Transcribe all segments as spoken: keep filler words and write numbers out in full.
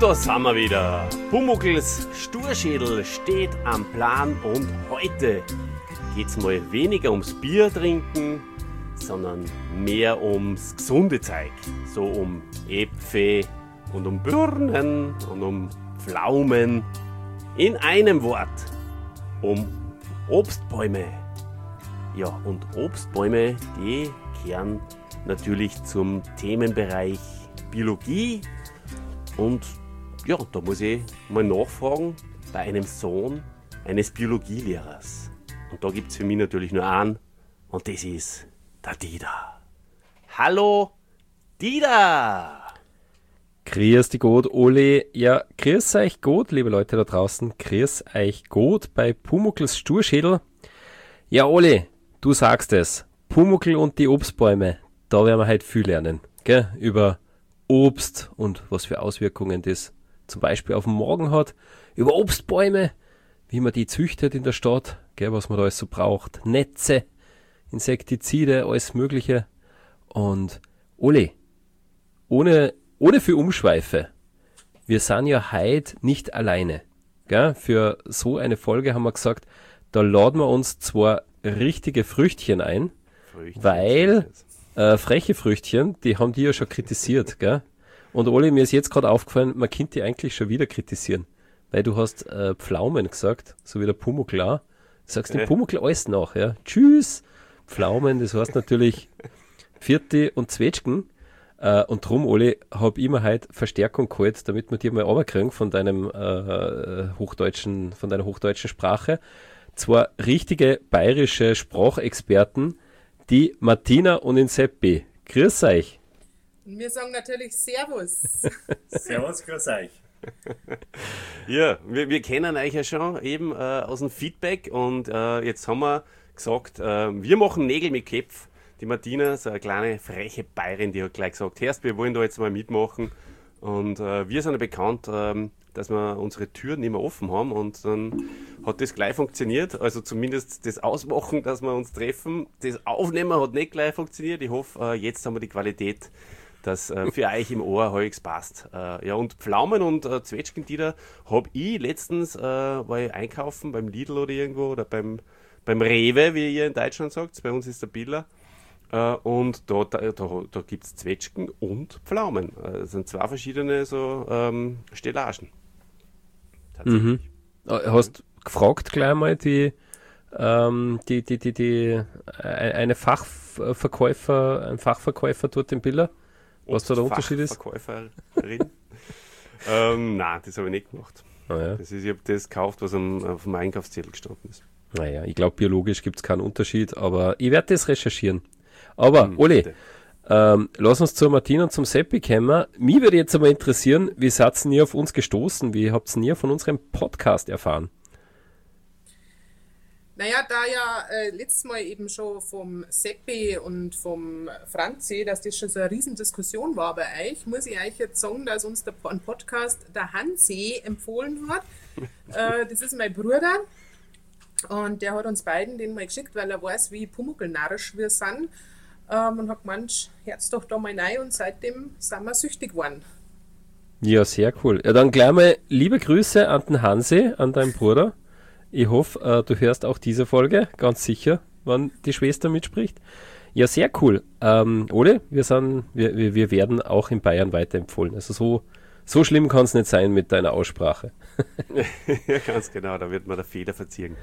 da sind wir wieder. Pumuckls Sturschädel steht am Plan und heute geht's mal weniger ums Bier trinken, sondern mehr ums gesunde Zeug. So um Äpfel und um Birnen und um Pflaumen. In einem Wort, um Obstbäume. Ja, und Obstbäume, die kehren natürlich zum Themenbereich Biologie. Und ja, da muss ich mal nachfragen bei einem Sohn eines Biologielehrers. Und da gibt es für mich natürlich nur einen, und das ist der Dieter. Hallo, Dieter! Grüß dich gut, Oli. Ja, grüß euch gut, liebe Leute da draußen. Grüß euch gut bei Pumuckls Sturschädel. Ja, Oli, du sagst es. Pumuckl und die Obstbäume, da werden wir heute viel lernen, gell? Über Obst und was für Auswirkungen das zum Beispiel auf den Magen hat. Über Obstbäume, wie man die züchtet in der Stadt, gell, was man da alles so braucht. Netze, Insektizide, alles Mögliche. Und Oli, ohne, ohne viel Umschweife, wir sind ja heute nicht alleine. Gell? Für so eine Folge haben wir gesagt, da laden wir uns zwar richtige Früchtchen ein, Früchtchen, weil äh, freche Früchtchen, die haben die ja schon kritisiert. Gell? Und Oli, mir ist jetzt gerade aufgefallen, man könnte die eigentlich schon wieder kritisieren, weil du hast äh, Pflaumen gesagt, so wie der Pumuckl auch. Du sagst dem Pumuckl alles nach. Ja? Tschüss, Pflaumen, das heißt natürlich Vierte und Zwetschgen. Uh, und drum, Oli, habe ich mir heute Verstärkung geholt, damit wir dir mal runterkriegen von deinem äh, hochdeutschen, von deiner hochdeutschen Sprache. Zwei richtige bayerische Sprachexperten, die Martina und den Seppi. Grüß euch. Wir sagen natürlich Servus. Servus, grüß euch. Ja, wir, wir kennen euch ja schon eben äh, aus dem Feedback und äh, jetzt haben wir gesagt, äh, wir machen Nägel mit Köpf. Die Martina, so eine kleine freche Bayerin, die hat gleich gesagt, Herrst, wir wollen da jetzt mal mitmachen. Und äh, wir sind ja bekannt, ähm, dass wir unsere Türen nicht mehr offen haben. Und dann hat das gleich funktioniert. Also zumindest das Ausmachen, dass wir uns treffen. Das Aufnehmen hat nicht gleich funktioniert. Ich hoffe, äh, jetzt haben wir die Qualität, dass äh, für euch im Ohr halbwegs passt. Äh, ja, und Pflaumen und äh, Zwetschgen, die da habe ich letztens, äh, war ich einkaufen beim Lidl oder irgendwo oder beim, beim Rewe, wie ihr in Deutschland sagt. Bei uns ist der Billa. Uh, und da, da, da, da gibt es Zwetschgen und Pflaumen. Uh, das sind zwei verschiedene so ähm, Stellagen. Mhm. Hast gefragt gleich mal die, ähm, die, die, die, die eine Fachverkäufer, ein Fachverkäufer dort im Billa, was da der Unterschied ist? Fachverkäuferin? ähm, nein, das habe ich nicht gemacht. Ah, ja. Das ist, ich habe das gekauft, was am, auf dem Einkaufszettel gestanden ist. Naja, ich glaube, biologisch gibt es keinen Unterschied, aber ich werde das recherchieren. Aber, hm, Oli, ähm, lass uns zur Martina und zum Seppi kommen. Mich würde jetzt aber interessieren, wie seid ihr auf uns gestoßen? Wie habt ihr von unserem Podcast erfahren? Naja, da ja äh, letztes Mal eben schon vom Seppi und vom Franzi, dass das schon so eine Riesendiskussion war bei euch, muss ich euch jetzt sagen, dass uns der Podcast der Hansi empfohlen hat. äh, das ist mein Bruder. Und der hat uns beiden den mal geschickt, weil er weiß, wie pumuckl-narrisch wir sind. Ähm, und hat gemeint, Herz doch da mal rein, und seitdem sind wir süchtig geworden. Ja, sehr cool. Ja, dann gleich mal liebe Grüße an den Hansi, an deinen Bruder. Ich hoffe, äh, du hörst auch diese Folge, ganz sicher, wenn die Schwester mitspricht. Ja, sehr cool. Ähm, Ole, wir, sind, wir, wir, wir werden auch in Bayern weiterempfohlen. Also so, so schlimm kann es nicht sein mit deiner Aussprache. Ja, ganz genau, da wird man der Feder verziehen.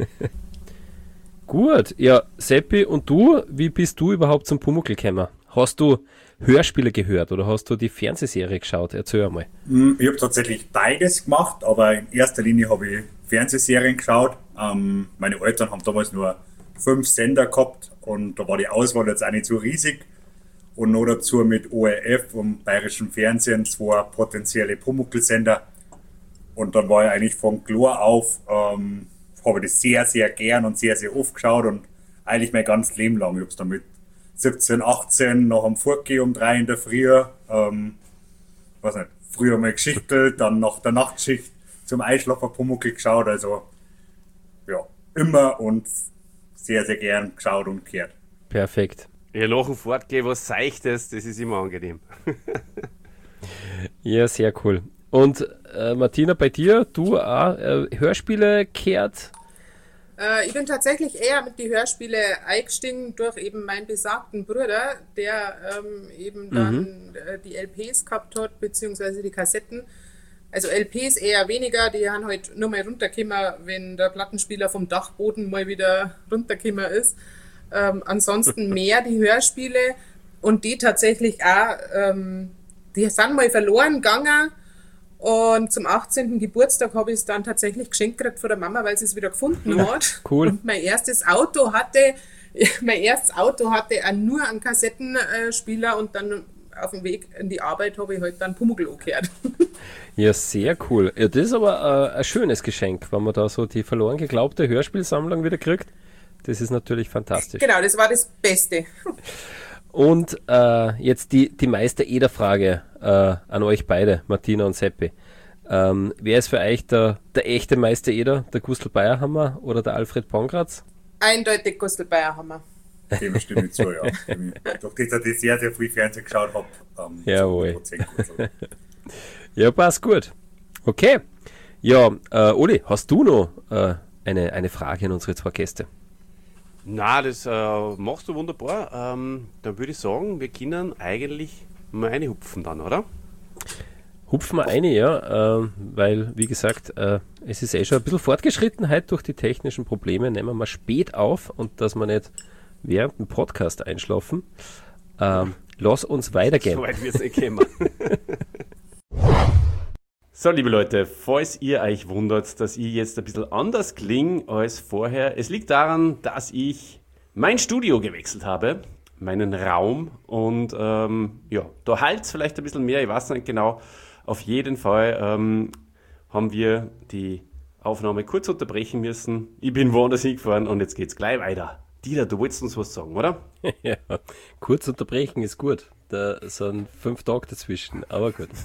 Gut, ja, Seppi, und du, wie bist du überhaupt zum Pumuckl gekommen? Hast du Hörspiele gehört oder hast du die Fernsehserie geschaut? Erzähl einmal. Ich habe tatsächlich beides gemacht, aber in erster Linie habe ich Fernsehserien geschaut. Ähm, meine Eltern haben damals nur fünf Sender gehabt und da war die Auswahl jetzt auch nicht so riesig. Und noch dazu mit O R F und bayerischem Fernsehen zwei potenzielle Pumuckl-Sender. Und dann war ich eigentlich von Chlor auf, ähm, habe ich das sehr, sehr gern und sehr, sehr oft geschaut und eigentlich mein ganzes Leben lang. Ich habe es dann mit siebzehn, achtzehn noch am Fortgehen um drei in der Früh, ähm, weiß nicht, früher mal geschichtelt, dann nach der Nachtschicht zum Einschlafen Pumuckl geschaut, also ja, immer und sehr, sehr gern geschaut und gehört. Perfekt. Ja, nach dem Fortgehen was Seichtes, das ist immer angenehm. Ja, sehr cool. Und äh, Martina, bei dir, du auch äh, Hörspiele kehrt? Äh, ich bin tatsächlich eher mit die Hörspiele eingestiegen durch eben meinen besagten Bruder, der ähm, eben dann mhm. äh, die L Ps gehabt hat, beziehungsweise die Kassetten. Also L Ps eher weniger, die haben halt nur mal runtergekommen, wenn der Plattenspieler vom Dachboden mal wieder runtergekommen ist. Ähm, ansonsten mehr die Hörspiele und die tatsächlich auch, ähm, die sind mal verloren gegangen. Und zum achtzehnten Geburtstag habe ich es dann tatsächlich geschenkt gekriegt von der Mama, weil sie es wieder gefunden hat. Cool. Und mein erstes Auto hatte, mein erstes Auto hatte auch nur einen Kassettenspieler und dann auf dem Weg in die Arbeit habe ich halt dann Pumuckl angehört. Ja, sehr cool. Ja, das ist aber äh, ein schönes Geschenk, wenn man da so die verloren geglaubte Hörspielsammlung wieder kriegt. Das ist natürlich fantastisch. Genau, das war das Beste. Und äh, jetzt die, die Meister-Eder-Frage äh, an euch beide, Martina und Seppi. Ähm, wer ist für euch der, der echte Meister-Eder? Der Gustl Bayerhammer oder der Alfred Pongratz? Eindeutig Gustl Bayerhammer. Dem stimme ich zu, ja. Doch, dass ich sehr, sehr viel Fernsehen geschaut habe. Ähm, Jawohl. Ja, passt gut. Okay. Ja, äh, Uli, hast du noch äh, eine, eine Frage an unsere zwei Gäste? Na, das äh, machst du wunderbar. Ähm, dann würde ich sagen, wir können eigentlich mal reinhupfen dann, oder? Hupfen wir eine, ja, äh, weil, wie gesagt, äh, es ist eh schon ein bisschen fortgeschritten heute durch die technischen Probleme. Nehmen wir mal spät auf und dass wir nicht während dem Podcast einschlafen. Ähm, lass uns weitergehen. So weit wird es nicht kommen. So, liebe Leute, falls ihr euch wundert, dass ich jetzt ein bisschen anders klinge als vorher, es liegt daran, dass ich mein Studio gewechselt habe, meinen Raum und ähm, ja, da halt es vielleicht ein bisschen mehr, ich weiß nicht genau. Auf jeden Fall ähm, haben wir die Aufnahme kurz unterbrechen müssen. Ich bin woanders hingefahren und jetzt geht's gleich weiter. Dieter, du wolltest uns was sagen, oder? Ja, kurz unterbrechen ist gut. Da sind fünf Tage dazwischen, aber gut.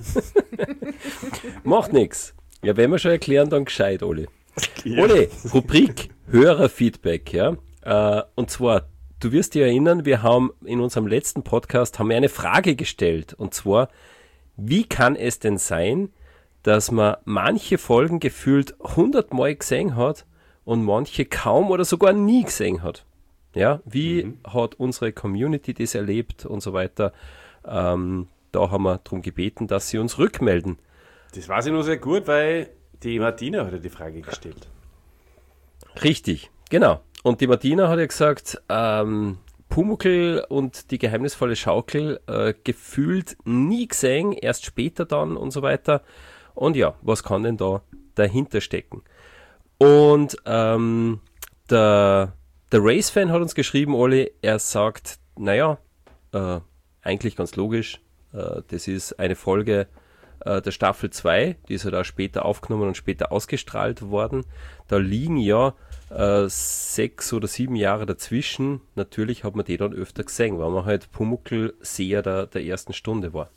Macht nichts. Ja, wenn wir schon erklären, dann gescheit, Oli. Ja. Oli, Rubrik Hörerfeedback, ja. Äh, und zwar, du wirst dich erinnern, wir haben in unserem letzten Podcast haben wir eine Frage gestellt. Und zwar, wie kann es denn sein, dass man manche Folgen gefühlt hundertmal gesehen hat und manche kaum oder sogar nie gesehen hat? Ja, wie mhm. hat unsere Community das erlebt und so weiter? Ähm, da haben wir darum gebeten, dass sie uns rückmelden. Das weiß ich nur sehr gut, weil die Martina hat ja die Frage gestellt. Richtig, genau. Und die Martina hat ja gesagt, ähm, Pumuckl und die geheimnisvolle Schaukel äh, gefühlt nie gesehen, erst später dann und so weiter. Und ja, was kann denn da dahinter stecken? Und ähm, der Der Race-Fan hat uns geschrieben, Oli, er sagt, naja, äh, eigentlich ganz logisch, äh, das ist eine Folge äh, der Staffel zwei, die ist ja da später aufgenommen und später ausgestrahlt worden. Da liegen ja äh, sechs oder sieben Jahre dazwischen. Natürlich hat man die dann öfter gesehen, weil man halt Pumuckl-Seher der, der ersten Stunde war.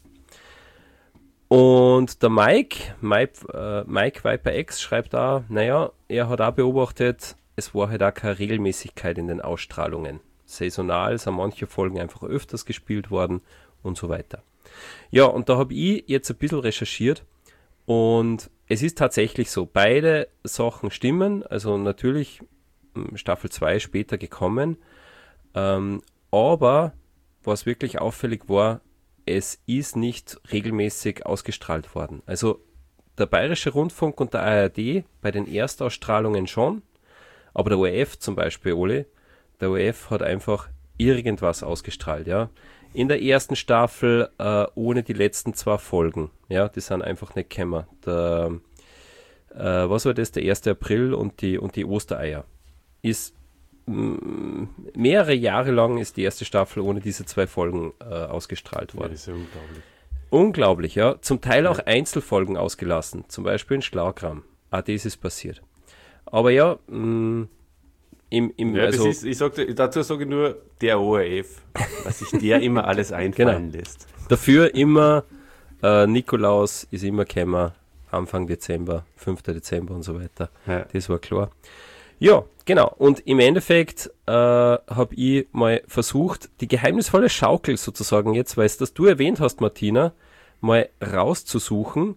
Und der Mike, Mike, äh, Mike Viper X schreibt da, naja, er hat auch beobachtet, es war halt auch keine Regelmäßigkeit in den Ausstrahlungen. Saisonal sind manche Folgen einfach öfters gespielt worden und so weiter. Ja, und da habe ich jetzt ein bisschen recherchiert und es ist tatsächlich so, beide Sachen stimmen, also natürlich Staffel zwei später gekommen, ähm, aber was wirklich auffällig war, es ist nicht regelmäßig ausgestrahlt worden. Also der Bayerische Rundfunk und der A R D bei den Erstausstrahlungen schon, aber der O R F zum Beispiel, Oli, der O R F hat einfach irgendwas ausgestrahlt, ja. In der ersten Staffel äh, ohne die letzten zwei Folgen, ja, die sind einfach nicht gekommen. Der, äh, was war das, der erste April und die, und die Ostereier. Ist mh, mehrere Jahre lang ist die erste Staffel ohne diese zwei Folgen äh, ausgestrahlt worden. Ja, das ist ja unglaublich. Unglaublich, ja. Zum Teil auch Einzelfolgen ausgelassen, zum Beispiel in Schlagramm. Ah, das ist passiert. Aber ja, mh, im, im, ja, also, das ist, ich sag, dazu sage ich nur der O R F, was sich der immer alles einfallen genau. lässt. Dafür immer, äh, Nikolaus ist immer gekommen, Anfang Dezember, fünften Dezember und so weiter. Ja. Das war klar. Ja, genau. Und im Endeffekt äh, habe ich mal versucht, die geheimnisvolle Schaukel sozusagen jetzt, weil es das du erwähnt hast, Martina, mal rauszusuchen.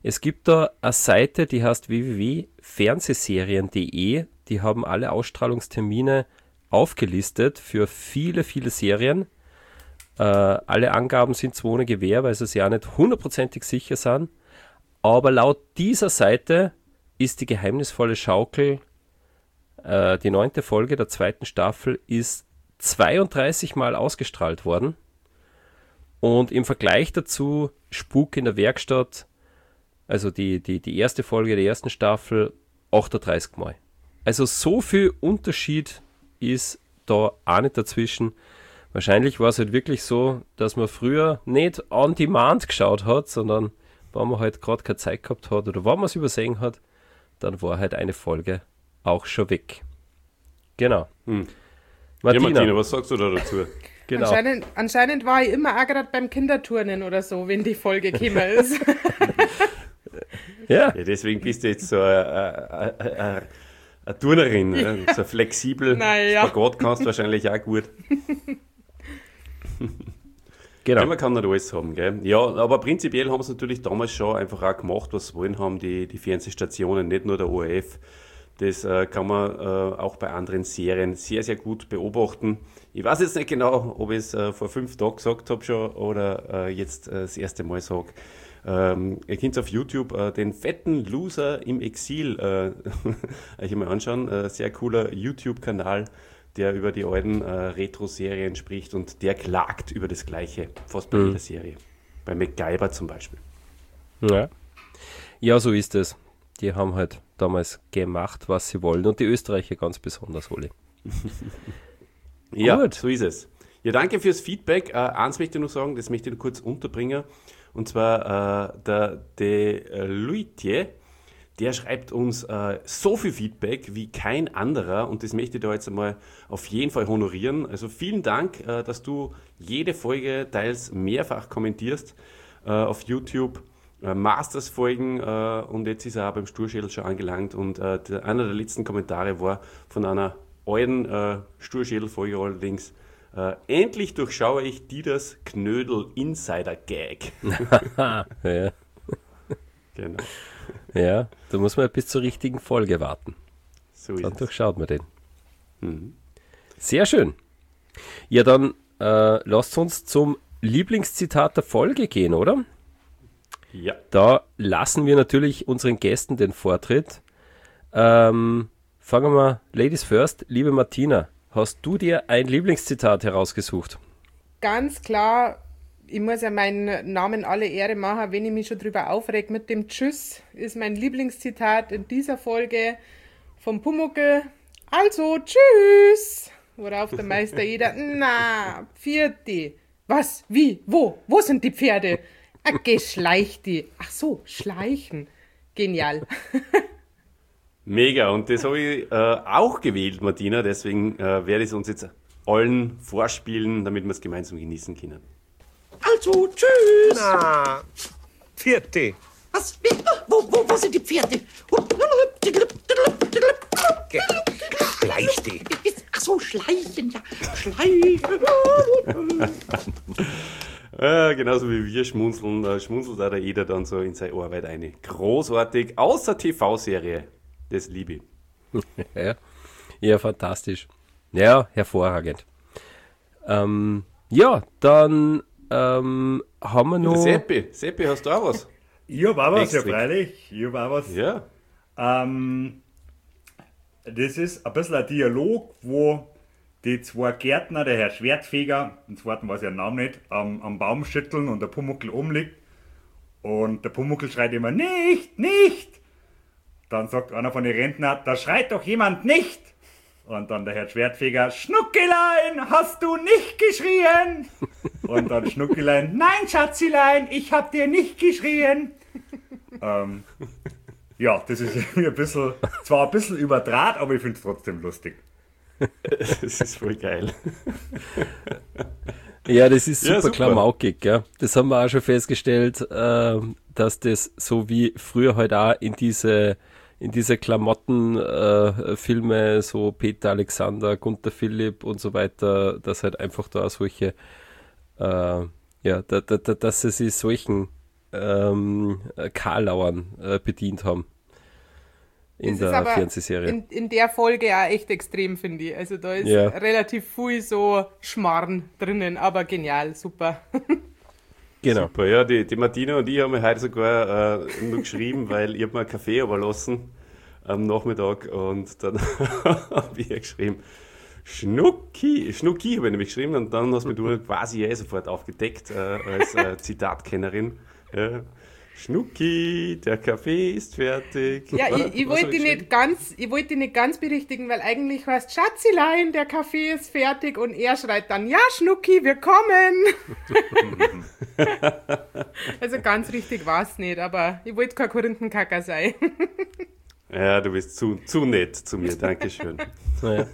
Es gibt da eine Seite, die heißt w w w punkt fernsehserien punkt de. Die haben alle Ausstrahlungstermine aufgelistet für viele, viele Serien. Äh, alle Angaben sind zwar ohne Gewähr, weil sie sich ja nicht hundertprozentig sicher sind. Aber laut dieser Seite ist die geheimnisvolle Schaukel, äh, die neunte Folge der zweiten Staffel, ist zweiunddreißig Mal ausgestrahlt worden. Und im Vergleich dazu Spuk in der Werkstatt, also die, die, die erste Folge der ersten Staffel, achtunddreißig Mal. Also so viel Unterschied ist da auch nicht dazwischen. Wahrscheinlich war es halt wirklich so, dass man früher nicht on demand geschaut hat, sondern wenn man halt gerade keine Zeit gehabt hat oder wenn man es übersehen hat, dann war halt eine Folge auch schon weg. Genau. Hm. Martina, ja, Martina, was sagst du da dazu? Genau. Anscheinend, anscheinend war ich immer auch gerade beim Kinderturnen oder so, wenn die Folge gekommen ist. Ja. Ja, deswegen bist du jetzt so eine Turnerin, ja. So flexibel. Naja. Spagat kannst du wahrscheinlich auch gut. Genau. Ja, man kann nicht alles haben, gell? Ja, aber prinzipiell haben sie natürlich damals schon einfach auch gemacht, was sie wollen haben, die, die Fernsehstationen, nicht nur der O R F. Das äh, kann man äh, auch bei anderen Serien sehr, sehr gut beobachten. Ich weiß jetzt nicht genau, ob ich es äh, vor fünf Tagen gesagt habe schon oder äh, jetzt äh, das erste Mal sage. Ähm, ihr könnt auf YouTube äh, den fetten Loser im Exil äh, euch mal anschauen. Äh, sehr cooler YouTube-Kanal, der über die alten äh, Retro-Serien spricht und der klagt über das Gleiche, fast bei Mhm. jeder Serie. Bei MacGyver zum Beispiel. Ja. Ja, so ist es. Die haben halt damals gemacht, was sie wollen. Und die Österreicher ganz besonders, Oli. Ja, Gut. so ist es. Ja, danke fürs Feedback. Äh, eins möchte ich noch sagen, das möchte ich noch kurz unterbringen. Und zwar äh, der De Luitier, der schreibt uns äh, so viel Feedback wie kein anderer. Und das möchte ich da jetzt einmal auf jeden Fall honorieren. Also vielen Dank, äh, dass du jede Folge teils mehrfach kommentierst äh, auf YouTube. Äh, Masters-Folgen äh, und jetzt ist er auch beim Sturschädel schon angelangt. Und äh, der, einer der letzten Kommentare war von einer alten äh, Sturschädel-Folge allerdings. Äh, endlich durchschaue ich Dieters Knödel-Insider-Gag. ja. Genau, ja, da muss man bis zur richtigen Folge warten. so ist Dann es. durchschaut man den. Mhm. Sehr schön. Ja, dann äh, lasst uns zum Lieblingszitat der Folge gehen, oder? Ja, Da lassen wir natürlich unseren Gästen den Vortritt. Ähm, fangen wir Ladies first. Liebe Martina, hast du dir ein Lieblingszitat herausgesucht? Ganz klar, ich muss ja meinen Namen alle Ehre machen, wenn ich mich schon drüber aufreg mit dem Tschüss, ist mein Lieblingszitat in dieser Folge vom Pumuckl. Also, Tschüss! Worauf der Meister jeder, na, Pferde. Was? Wie? Wo? Wo sind die Pferde? Ah, geschleicht die. Ach so, schleichen. Genial. mega. Und das habe ich äh, auch gewählt, Martina. Deswegen äh, werde ich es uns jetzt allen vorspielen, damit wir es gemeinsam genießen können. Also, tschüss. Na, vierte. Was? Wie? Wo, wo, wo sind die Pferde? Schleich die. Ach so, schleichen, ja. Schleichen. Äh, genauso wie wir schmunzeln, äh, schmunzelt auch der Eder dann so in seine Arbeit eine. Großartig, außer T V-Serie. Das liebe ich. Ja, ja, fantastisch. Ja, hervorragend. Ähm, ja, dann ähm, haben wir noch... Seppi, Seppi, hast du auch was? Ich hab auch was, ja Extra. freilich. Ich hab auch was. Ja. Ähm, das ist ein bisschen ein Dialog, wo die zwei Gärtner, der Herr Schwertfeger, den zweiten weiß ich den Namen nicht, am, am Baum schütteln und der Pumuckl umliegt. Und der Pumuckl schreit immer, nicht, nicht! Dann sagt einer von den Rentner, da schreit doch jemand nicht! Und dann der Herr Schwertfeger, Schnuckelein, hast du nicht geschrien? Und dann Schnuckelein, nein, Schatzilein, ich hab dir nicht geschrien. ähm, ja, das ist irgendwie ein bisschen, zwar ein bisschen überdraht, aber ich finde es trotzdem lustig. Das ist voll geil. Ja, das ist super, Ja, super. klamaukig, gell? Das haben wir auch schon festgestellt, äh, dass das so wie früher halt auch in diese in diese Klamottenfilme, äh, Filme, so Peter Alexander, Gunther Philipp und so weiter, dass halt einfach da solche, äh, ja, da, da, da, dass sie sich solchen ähm, Karlauern äh, bedient haben. In Das ist der aber Fernsehserie. In, in der Folge auch echt extrem, finde ich. Also da ist Ja. relativ viel so Schmarrn drinnen, aber genial, super. Genau. Super, ja, die, die Martina und ich haben mir heute sogar äh, nur geschrieben, weil ich habe mir einen Kaffee überlassen am Nachmittag und dann habe ich ihr geschrieben, Schnucki, Schnucki habe ich nämlich geschrieben und dann hast du mich quasi eh sofort aufgedeckt äh, als äh, Zitatkennerin. Ja. Schnucki, der Kaffee ist fertig. Ja, ich, ich Was hab wollte dich geschrieben? nicht ganz, ich wollte dich nicht ganz berichtigen, weil eigentlich heißt Schatzilein, der Kaffee ist fertig und er schreit dann, ja Schnucki, wir kommen. Also ganz richtig war es nicht, aber ich wollte kein Korinthenkacker sein. Ja, du bist zu, zu nett zu mir, Dankeschön. Naja.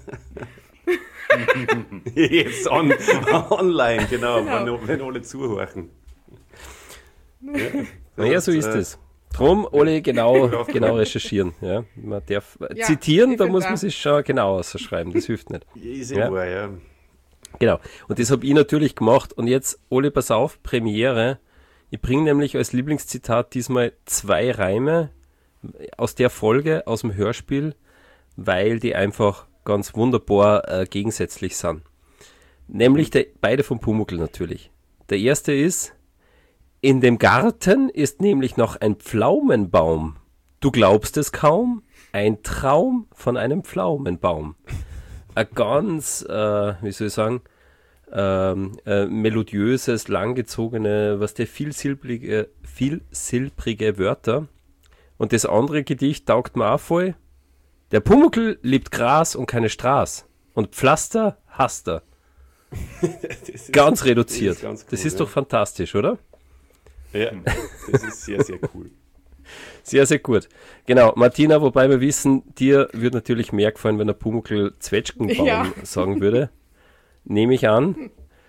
Jetzt on, online, genau, Genau. Wenn, wenn alle zuhören. Ja, Naja, so ist äh, es. Drum, alle genau, Drauf genau kommen. recherchieren. Ja? Man darf Ja, zitieren, ich da find muss auch. man sich schon genau ausschreiben. Das hilft nicht. Ist eh Ja. wahr, ja. Genau. Und das habe ich natürlich gemacht. Und jetzt, Ole, pass auf, Premiere. Ich bringe nämlich als Lieblingszitat diesmal zwei Reime aus der Folge, aus dem Hörspiel, weil die einfach ganz wunderbar äh, gegensätzlich sind. Nämlich der, beide vom Pumuckl natürlich. Der erste ist: In dem Garten ist nämlich noch ein Pflaumenbaum. Du glaubst es kaum, ein Traum von einem Pflaumenbaum. Ein ganz, äh, wie soll ich sagen, ähm, äh, melodiöses, langgezogene, was der vielsilbrige, vielsilbrige Wörter. Und das andere Gedicht taugt mir auch voll. Der Pumuckl liebt Gras und keine Straß. Und Pflaster hasst er. Das ist, Ganz reduziert. Das ist, ganz cool, das ist ja. doch fantastisch, oder? Ja, das ist sehr, sehr cool. Sehr, sehr gut. Genau, Martina, wobei wir wissen, dir würde natürlich mehr gefallen, wenn der Pumuckl Zwetschgenbaum Ja. sagen würde. Nehme ich an.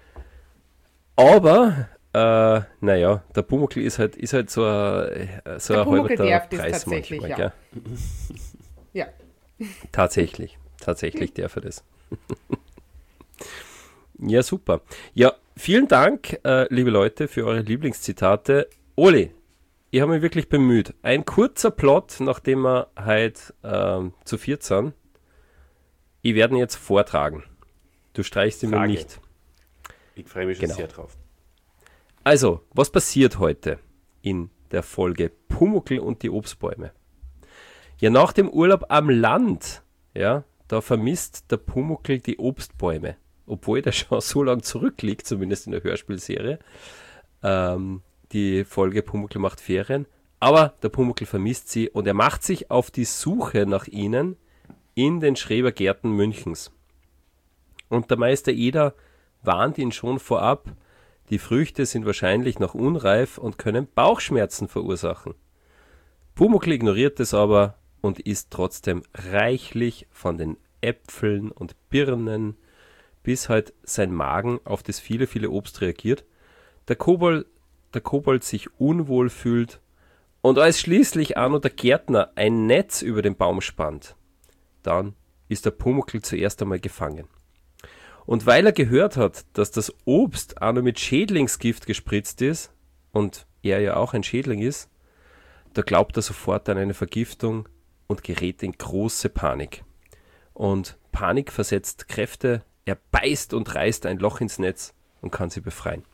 Aber, äh, naja, der Pumuckl ist halt, ist halt so ein, so Der ein Pumuckl halber darf das Preis tatsächlich, manchmal. ja. Gell? Ja. Tatsächlich, tatsächlich darf er das. Ja, super. Ja, vielen Dank, äh, liebe Leute, für eure Lieblingszitate. Oli, ich habe mich wirklich bemüht. Ein kurzer Plot, nachdem wir heute ähm, zu viert sind. Ich werde ihn jetzt vortragen. Du streichst ihn mir Frage. nicht. Ich freue mich schon Genau. sehr drauf. Also, was passiert heute in der Folge Pumuckl und die Obstbäume? Ja, nach dem Urlaub am Land, ja, da vermisst der Pumuckl die Obstbäume. Obwohl der schon so lange zurückliegt, zumindest in der Hörspielserie. Ähm, die Folge Pumuckl macht Ferien. Aber der Pumuckl vermisst sie und er macht sich auf die Suche nach ihnen in den Schrebergärten Münchens. Und der Meister Eder warnt ihn schon vorab, die Früchte sind wahrscheinlich noch unreif und können Bauchschmerzen verursachen. Pumuckl ignoriert es aber und isst trotzdem reichlich von den Äpfeln und Birnen, bis halt sein Magen auf das viele, viele Obst reagiert, der Kobold, der Kobold sich unwohl fühlt und als schließlich Arno der Gärtner ein Netz über den Baum spannt, dann ist der Pumuckl zuerst einmal gefangen. Und weil er gehört hat, dass das Obst auch nur mit Schädlingsgift gespritzt ist und er ja auch ein Schädling ist, da glaubt er sofort an eine Vergiftung und gerät in große Panik. Und Panik versetzt Kräfte, er beißt und reißt ein Loch ins Netz und kann sie befreien.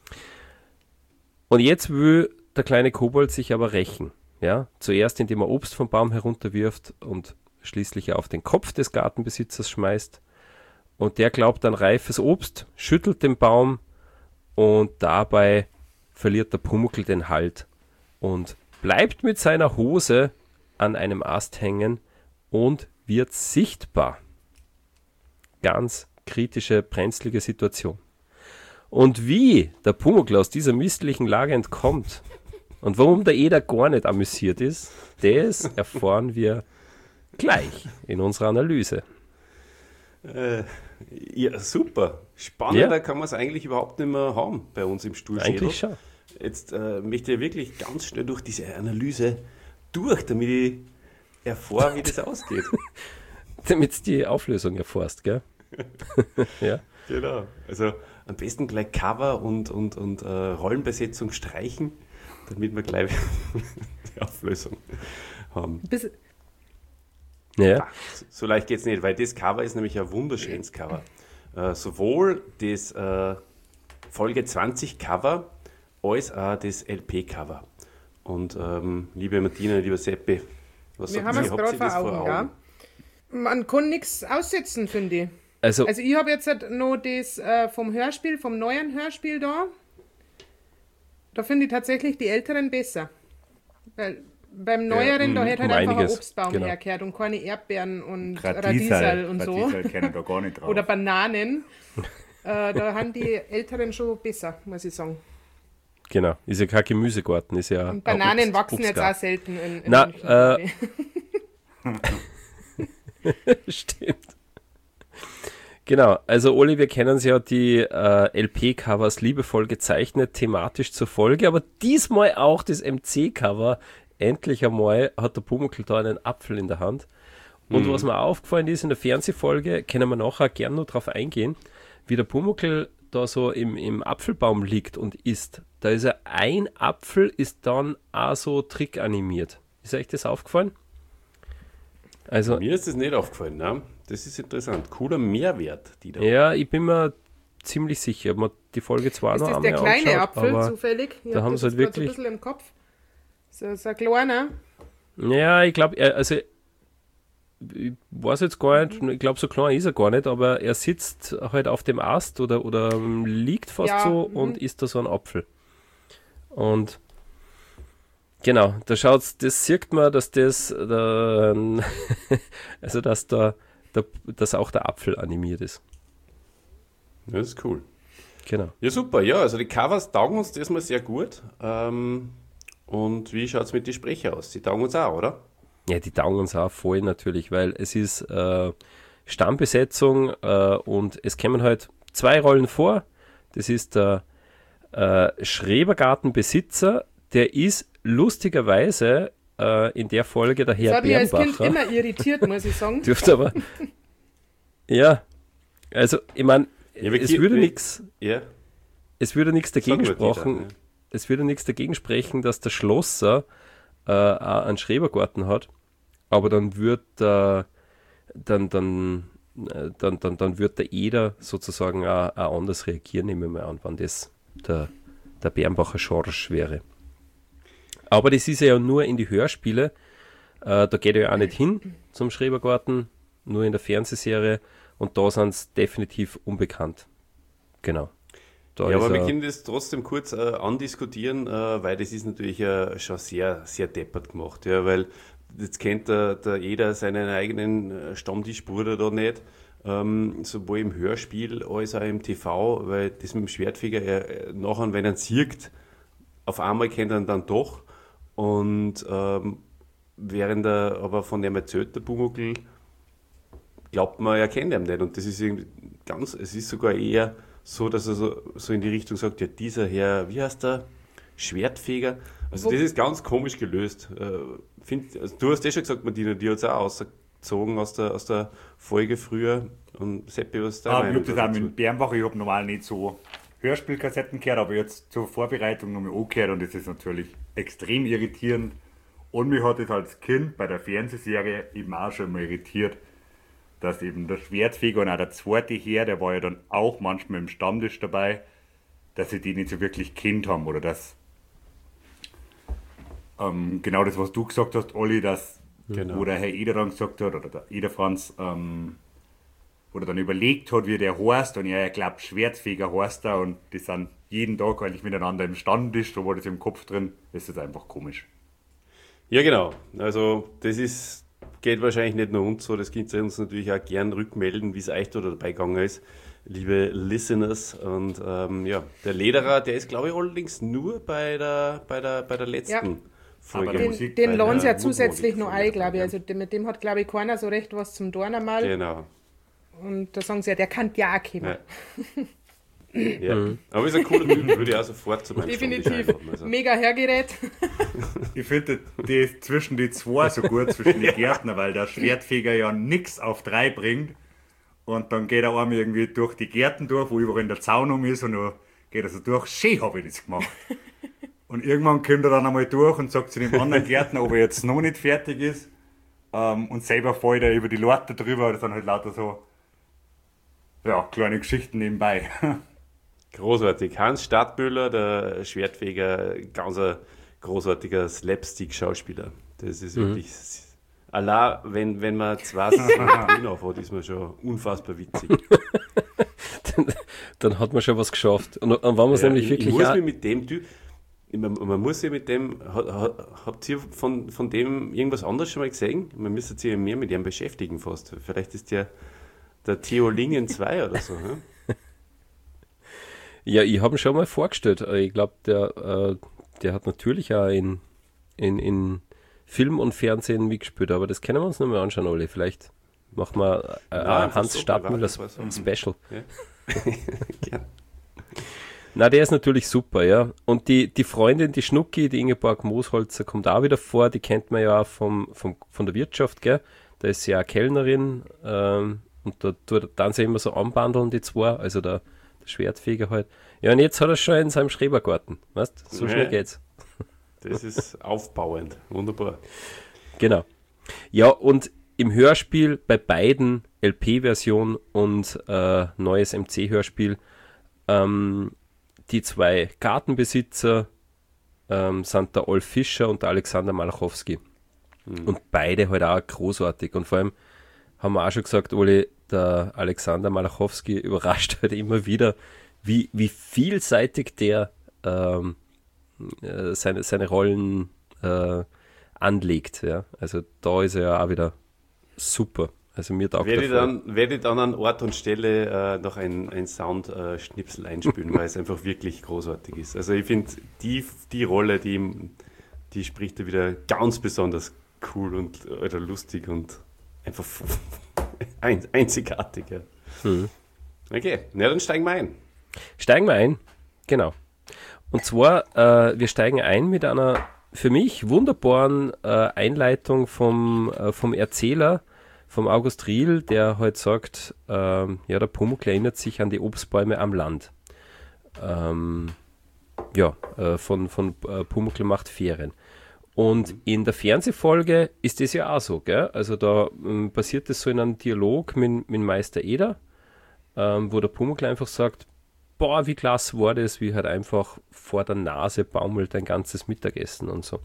Und jetzt will der kleine Kobold sich aber rächen. Ja? Zuerst, indem er Obst vom Baum herunterwirft und schließlich auf den Kopf des Gartenbesitzers schmeißt. Und der glaubt an reifes Obst, schüttelt den Baum und dabei verliert der Pumuckl den Halt und bleibt mit seiner Hose an einem Ast hängen und wird sichtbar. Ganz kritische, brenzlige Situation. Und wie der Pumuckl aus dieser misslichen Lage entkommt und warum der Eder gar nicht amüsiert ist, das erfahren wir gleich in unserer Analyse. Äh, ja, super. Spannender Ja. kann man es eigentlich überhaupt nicht mehr haben bei uns im Stuhlschädel. Eigentlich schon. Jetzt äh, möchte ich wirklich ganz schnell durch diese Analyse durch, damit ich erfahre, wie das ausgeht. Damit du die Auflösung erfährst, gell? Ja. Genau. Also am besten gleich Cover und, und, und äh, Rollenbesetzung streichen damit wir gleich die Auflösung haben. Bis, Ja. So, so leicht geht es nicht, weil das Cover ist nämlich ein wunderschönes Cover. Äh, sowohl das äh, Folge zwanzig Cover als auch das L P-Cover. Und ähm, liebe Martina, lieber Seppi, was wir sagt haben ihr? es Habt gerade ihr vor das Augen, ja. Man kann nichts aussetzen, finde ich. Also, Also ich habe jetzt halt noch das äh, vom Hörspiel, vom neuen Hörspiel da. Da finde ich tatsächlich die älteren besser. Weil beim neueren, da hätte um halt einfach einiges, ein Obstbaum genau. hergehört und keine Erdbeeren und Radiesel Radiesel und so. Radiesel kennen da gar nicht drauf. Oder Bananen. äh, da haben die Älteren schon besser, muss ich sagen. genau, ist ja kein Gemüsegarten, ist ja. Und Bananen ein Obst- wachsen jetzt auch Obstgarten. selten in, in Na, München, äh, glaub ich. Stimmt. Genau, also Oli, wir kennen ja die äh, L P-Covers liebevoll gezeichnet, thematisch zur Folge, aber diesmal auch das M C-Cover. Endlich einmal hat der Pumuckl da einen Apfel in der Hand. Und was mir aufgefallen ist in der Fernsehfolge, können wir nachher gerne noch drauf eingehen, wie der Pumuckl da so im, im Apfelbaum liegt und isst. Da ist ja ein Apfel, ist dann auch so trickanimiert. Ist euch das aufgefallen? Also, Mir ist das nicht aufgefallen, ne? Das ist interessant. Cooler Mehrwert, die da. ja, ich bin mir ziemlich sicher. Ich habe mir die Folge zwar Ist noch das einmal der kleine angeschaut, Apfel aber zufällig? Ich da hab haben das sie halt jetzt grad so wirklich- ein bisschen im Kopf. So, so ein kleiner. ja, ich glaube, also ich weiß jetzt gar nicht, ich glaube, so klein ist er gar nicht, aber er sitzt halt auf dem Ast oder, oder liegt fast Ja, so mhm. und isst da so einen Apfel. Und genau, da schaut's, das sieht man, dass das, da, also dass da, da, dass auch der Apfel animiert ist. Das ist cool. Genau. Ja, super. Ja, also die Covers taugen uns diesmal sehr gut. Ähm, und wie schaut es mit den Sprecher aus? Die taugen uns auch, oder? Ja, die taugen uns auch voll natürlich, weil es ist äh, Stammbesetzung äh, und es kommen halt zwei Rollen vor. Das ist der äh, Schrebergartenbesitzer, der ist lustigerweise äh, in der Folge der Das Herr hat mich als Kind Bernbacher. immer irritiert, muss ich sagen. Dürfte aber. Ja, also ich meine, Ja, wir es ki- würde wir- nichts. Ja. Es würde nichts dagegen Sagen wir die sprechen. dann, ja. Es würde nichts dagegen sprechen, dass der Schlosser äh, auch einen Schrebergarten hat, aber dann wird der, dann, dann, äh, dann, dann, dann wird der Eder sozusagen auch, auch anders reagieren, nehmen wir mal an, wenn das der, der Bernbacher Schorsch wäre. Aber das ist ja nur in die Hörspiele, äh, da geht er ja auch nicht hin zum Schrebergarten, nur in der Fernsehserie und da sind es definitiv unbekannt. Genau. Da Ja, ist aber wir er- können das trotzdem kurz äh, andiskutieren, äh, weil das ist natürlich äh, schon sehr, sehr deppert gemacht. Ja, weil jetzt kennt der, der jeder seinen eigenen äh, Stammtischbruder da nicht, ähm, sowohl im Hörspiel als auch im T V, weil das mit dem Schwertfeger, er, nachher, wenn er ihn sieht, auf einmal kennt er ihn dann doch. Und ähm, während er aber von dem erzählt, der Pumuckl, glaubt man, er kennt ihn nicht. Und das ist irgendwie ganz, es ist sogar eher so, dass er so, so in die Richtung sagt, ja, dieser Herr, wie heißt der? Schwertfeger. Also Wo- das ist ganz komisch gelöst. Äh, find, also du hast ja schon gesagt, Martina, die hat es auch ausgezogen aus der, aus der Folge früher. Und Seppi, was ist deine Ah, ich Meinung habe das auch dazu? mit Bernbach, ich habe normal nicht so Hörspielkassetten gehört, aber jetzt zur Vorbereitung nochmal angehört und das ist natürlich extrem irritierend. Und mich hat es als Kind bei der Fernsehserie eben auch schon mal irritiert, dass eben der Schwertfeger und auch der zweite Herr, der war ja dann auch manchmal im Stammtisch dabei, dass sie die nicht so wirklich kennt haben oder dass ähm, genau das, was du gesagt hast, Olli, dass Genau. wo der Herr Eder dann gesagt hat, oder der Eder Franz, ähm, oder dann überlegt hat, wie der heißt und ja, er glaubt, Schwertfeger heißt er und die sind jeden Tag eigentlich miteinander im Stammtisch, so war das im Kopf drin, das ist einfach komisch. Ja, genau. Also das ist, geht wahrscheinlich nicht nur uns so, das könnt ihr uns natürlich auch gern rückmelden, wie es euch da dabei gegangen ist, liebe Listeners. Und ähm, ja, der Lederer, der ist, glaube ich, allerdings nur bei der, bei der, bei der letzten Ja. Folge. Aber Den, Musik den bei lohnt der ja zusätzlich noch Woodmobile-Folge ein, glaube ich. dabei. Also de- mit dem hat, glaube ich, keiner so recht was zum Tun einmal. Genau. Und da sagen sie ja, der kann ja auch kommen. Ja. Ja. Aber ist ein cooler Typ, würde ich auch sofort zu meinem Definitiv. Stammtisch einladen, also. Mega Hörgerät. Ich finde die zwischen die zwei so gut, zwischen die Gärtner, weil der Schwertfeger ja nichts auf drei bringt und dann geht er einmal irgendwie durch die Gärten durch, wo überall der Zaun um ist und dann geht er so durch, schön habe ich das gemacht. Und irgendwann kommt er dann einmal durch und sagt zu dem anderen Gärtner, ob er jetzt noch nicht fertig ist. Ähm, und selber fällt er über die Leute drüber. Das sind halt lauter so, ja, kleine Geschichten nebenbei. Großartig. Hans Stadtmüller, der Schwertfeger, ganz ein großartiger Slapstick-Schauspieler. Das ist mhm. wirklich... Allah, wenn, wenn man zwei Grün aufhat, ist man schon unfassbar witzig. dann, dann hat man schon was geschafft. Und, und wenn man es ja, nämlich ich, wirklich... Ich muss auch, mich mit dem Typ... Man, man muss ja mit dem... Hat, habt ihr von, von dem irgendwas anderes schon mal gesehen? Man müsste sich ja mehr mit ihm beschäftigen fast. Vielleicht ist der der Theo Lingen zwei oder so. Ne? Ja, ich habe ihn schon mal vorgestellt. Ich glaube, der, äh, der hat natürlich auch in, in, in Film und Fernsehen mitgespielt, aber das können wir uns noch mal anschauen, Oli. Vielleicht machen wir äh, Nein, Hans Stadtmüller so. Special. Ja. Ja. Na, der ist natürlich super, ja. Und die, die Freundin, die Schnucki, die Ingeborg Moosholzer, kommt auch wieder vor. Die kennt man ja auch vom, vom, von der Wirtschaft, gell? Da ist sie ja Kellnerin ähm, und da tut dann sie immer so anbandeln, die zwei, also der, der Schwertfeger halt. Ja, und jetzt hat er schon in seinem Schrebergarten, weißt du? So ja. schnell geht's. Das ist aufbauend, wunderbar. Genau. Ja, und im Hörspiel bei beiden L P-Version und äh, neues M C-Hörspiel ähm, die zwei Gartenbesitzer ähm, sind der Olf Fischer und der Alexander Malachowski. Mhm. Und beide halt auch großartig. Und vor allem haben wir auch schon gesagt, Oli, der Alexander Malachowski überrascht halt immer wieder, wie, wie vielseitig der ähm, äh, seine, seine Rollen äh, anlegt. Ja? Also da ist er ja auch wieder super. Also mir taugt werde, dann, werde dann an Ort und Stelle äh, noch ein, ein Sound-Schnipsel äh, einspielen, weil es einfach wirklich großartig ist. Also ich finde, die, die Rolle, die, die spricht er wieder ganz besonders cool und oder lustig und einfach ein, einzigartig. Ja. Mhm. Okay, na dann steigen wir ein. Steigen wir ein, genau. Und zwar, äh, wir steigen ein mit einer für mich wunderbaren äh, Einleitung vom, äh, vom Erzähler, vom August Riel, der halt sagt, ähm, ja, der Pumuckl erinnert sich an die Obstbäume am Land. Ähm, ja, äh, von, von äh, Pumuckl macht Ferien. Und in der Fernsehfolge ist das ja auch so, gell? Also da ähm, passiert das so in einem Dialog mit, mit Meister Eder, ähm, wo der Pumuckl einfach sagt, boah, wie klasse war das, wie halt einfach vor der Nase baumelt ein ganzes Mittagessen und so.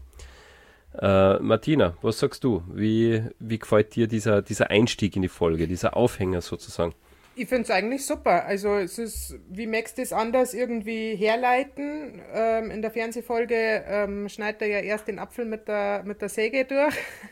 Äh, Martina, was sagst du? Wie, wie gefällt dir dieser, dieser Einstieg in die Folge, dieser Aufhänger sozusagen? Ich finde es eigentlich super. Also es ist, wie magst du das anders irgendwie herleiten? Ähm, in der Fernsehfolge ähm, schneidet er ja erst den Apfel mit der, mit der Säge durch.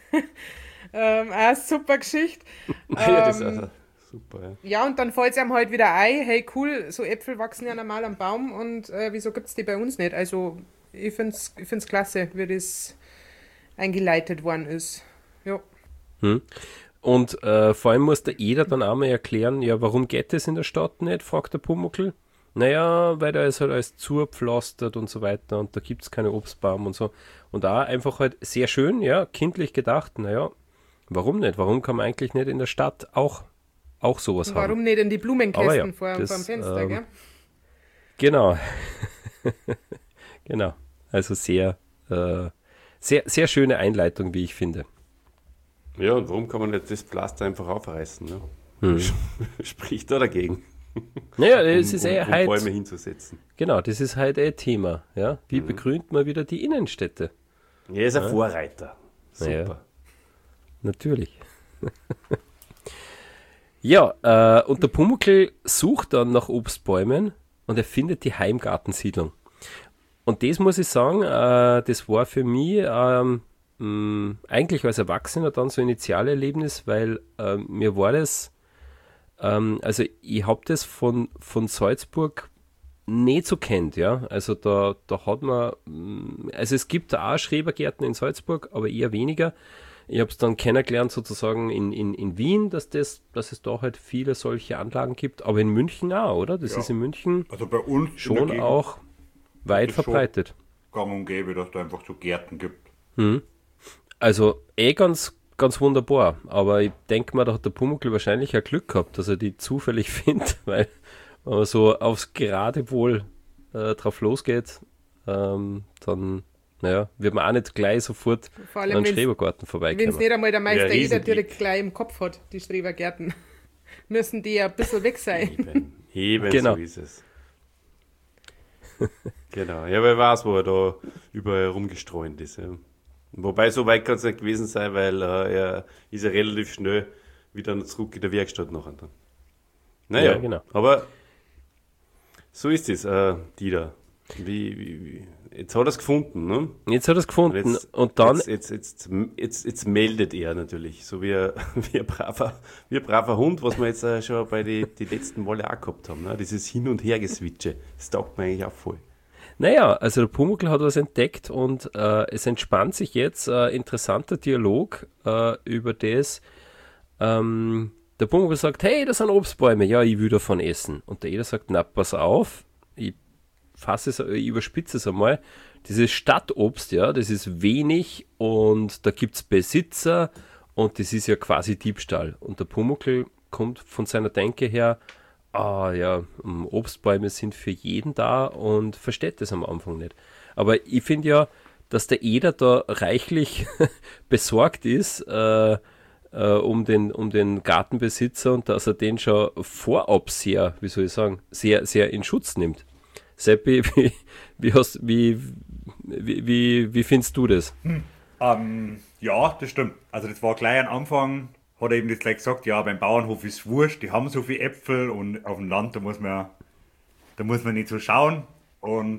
ähm, auch eine super Geschichte. ja, das ist also super, ja. Ja, und dann fällt es einem halt wieder ein, hey cool, so Äpfel wachsen ja normal am Baum und äh, wieso gibt es die bei uns nicht? Also ich finde es ich find's klasse, wie das eingeleitet worden ist. Ja. Hm. Und äh, vor allem muss der Eder dann auch mal erklären, ja, warum geht es in der Stadt nicht, fragt der Pumuckl. Naja, weil da ist halt alles zugepflastert und so weiter und da gibt es keine Obstbaum und so. Und da einfach halt sehr schön, ja, kindlich gedacht, naja, warum nicht? Warum kann man eigentlich nicht in der Stadt auch, auch sowas warum haben? Warum nicht in die Blumenkästen ja, vor dem Fenster, ähm, gell? Genau. Genau. Also sehr, äh, sehr, sehr schöne Einleitung, wie ich finde. Ja, und warum kann man nicht das Pflaster einfach aufreißen? Ne? Hm. Spricht da dagegen? Naja, das um, ist eh um, um halt, Bäume hinzusetzen. Genau, das ist halt ein Thema. Ja? Wie mhm. begrünt man wieder die Innenstädte? Ja, er ist ein ja. Vorreiter. Super. Ja, natürlich. Ja, äh, und der Pumuckl sucht dann nach Obstbäumen und er findet die Heimgartensiedlung. Und das muss ich sagen, äh, das war für mich ähm, mh, eigentlich als Erwachsener dann so ein Initialerlebnis, weil äh, mir war das, ähm, also ich habe das von, von Salzburg nicht so kennt, ja, also da, da hat man, also es gibt da auch Schrebergärten in Salzburg, aber eher weniger. Ich habe es dann kennengelernt sozusagen in, in, in Wien, dass, das, dass es da halt viele solche Anlagen gibt, aber in München auch, oder? Das ja. ist in München also bei uns schon Gegend, auch weit verbreitet. Gang und gäbe, dass da einfach so Gärten gibt. Hm. Also eh ganz, ganz wunderbar, aber ich denke mal, da hat der Pumuckl wahrscheinlich auch Glück gehabt, dass er die zufällig findet, weil wenn man so aufs Geratewohl äh, drauf losgeht, ähm, dann naja, wird man auch nicht gleich sofort Vor an allem, den wenn's- Schrebergarten Wenn es vorbeikommen. nicht einmal der Meister Ja, Eder Riesenblick. direkt gleich im Kopf hat, die Strebergärten, müssen die ja ein bisschen weg sein. Eben, eben Genau. so ist es. Genau, ja, wer weiß, wo er da überall rumgestreunt ist. Ja. Wobei, so weit kann es nicht gewesen sein, weil äh, er ist ja relativ schnell wieder noch zurück in der Werkstatt nachher dann. Naja, Ja, genau. aber so ist es, äh, Dieter. Wie, wie, wie, jetzt hat er es gefunden, ne? Jetzt hat er es gefunden Und jetzt, und dann, Jetzt, jetzt, jetzt, jetzt, jetzt meldet er natürlich, so wie ein, wie ein, braver, wie ein braver Hund, was wir jetzt äh, schon bei den die letzten Male auch gehabt haben. Ne? Dieses Hin- und Her-Geswitche, das taugt mir eigentlich auch voll. naja, also der Pumuckl hat was entdeckt und äh, es entspannt sich jetzt ein interessanter Dialog äh, über das, ähm, der Pumuckl sagt, hey, das sind Obstbäume, ja, ich will davon essen. Und der Eder sagt, na, pass auf, ich fasse es, ich überspitze es einmal, dieses Stadtobst, ja, das ist wenig und da gibt es Besitzer und das ist ja quasi Diebstahl. Und der Pumuckl kommt von seiner Denke her, ah ja, m, Obstbäume sind für jeden da und versteht das am Anfang nicht. Aber ich finde ja, dass der Eder da reichlich besorgt ist äh, äh, um, den, um den Gartenbesitzer und dass er den schon vorab sehr, wie soll ich sagen, sehr, sehr in Schutz nimmt. Seppi, wie, wie, hast, wie, wie, wie, wie findest du das? Ähm, ja, das stimmt. Also das war gleich am Anfang, hat er eben das gleich gesagt, ja, beim Bauernhof ist wurscht, die haben so viele Äpfel und auf dem Land, da muss man, da muss man nicht so schauen und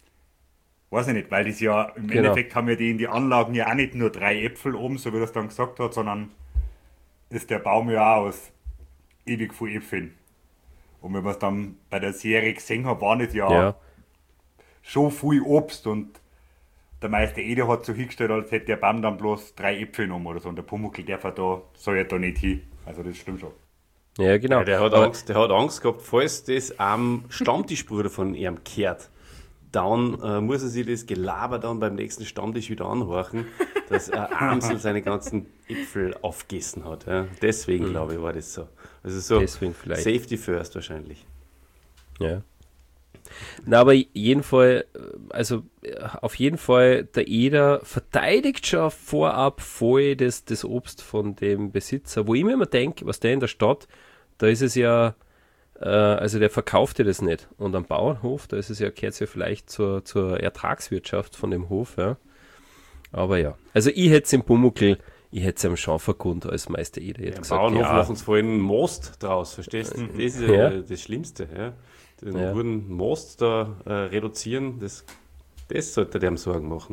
weiß ich nicht, weil das ja, im Genau. Endeffekt haben ja die in die Anlagen ja auch nicht nur drei Äpfel oben, so wie er es dann gesagt hat, sondern ist der Baum ja auch aus ewig viel Äpfeln. Und wenn man es dann bei der Serie gesehen hat, war nicht ja, Ja, schon viel Obst und der Meister Eder hat so hingestellt, als hätte der Baum dann bloß drei Äpfel genommen oder so und der Pumuckl darf er da, soll ja da nicht hin. Also das stimmt schon. ja genau. Ja, der, hat Aber- Angst, der hat Angst gehabt, falls das am Stammtischbruder von ihm kehrt, dann äh, muss er sich das Gelaber dann beim nächsten Stammtisch wieder anhorchen, dass er Amsel seine ganzen Äpfel aufgegessen hat. Ja. Deswegen, glaube ich, war das so. Also so Deswegen vielleicht. Safety first wahrscheinlich. Ja. Na, aber jeden Fall, also äh, auf jeden Fall, der Eder verteidigt schon vorab voll das, das Obst von dem Besitzer, wo ich mir immer denke, was der in der Stadt, da ist es ja, äh, also der verkauft ja das nicht. Und am Bauernhof, da ist es ja, gehört es ja vielleicht zur, zur Ertragswirtschaft von dem Hof, ja. Aber ja, also ich hätte es im Pumuckl, ich hätte es am schon verkund als Meister Eder. Ich hätte Im gesagt, Bauernhof ja, machen sie vorhin Most draus, verstehst du? Das ist ja, Ja. das Schlimmste. Ja. Den Ja. wurden Most da äh, reduzieren, das, das sollte dem Sorgen machen.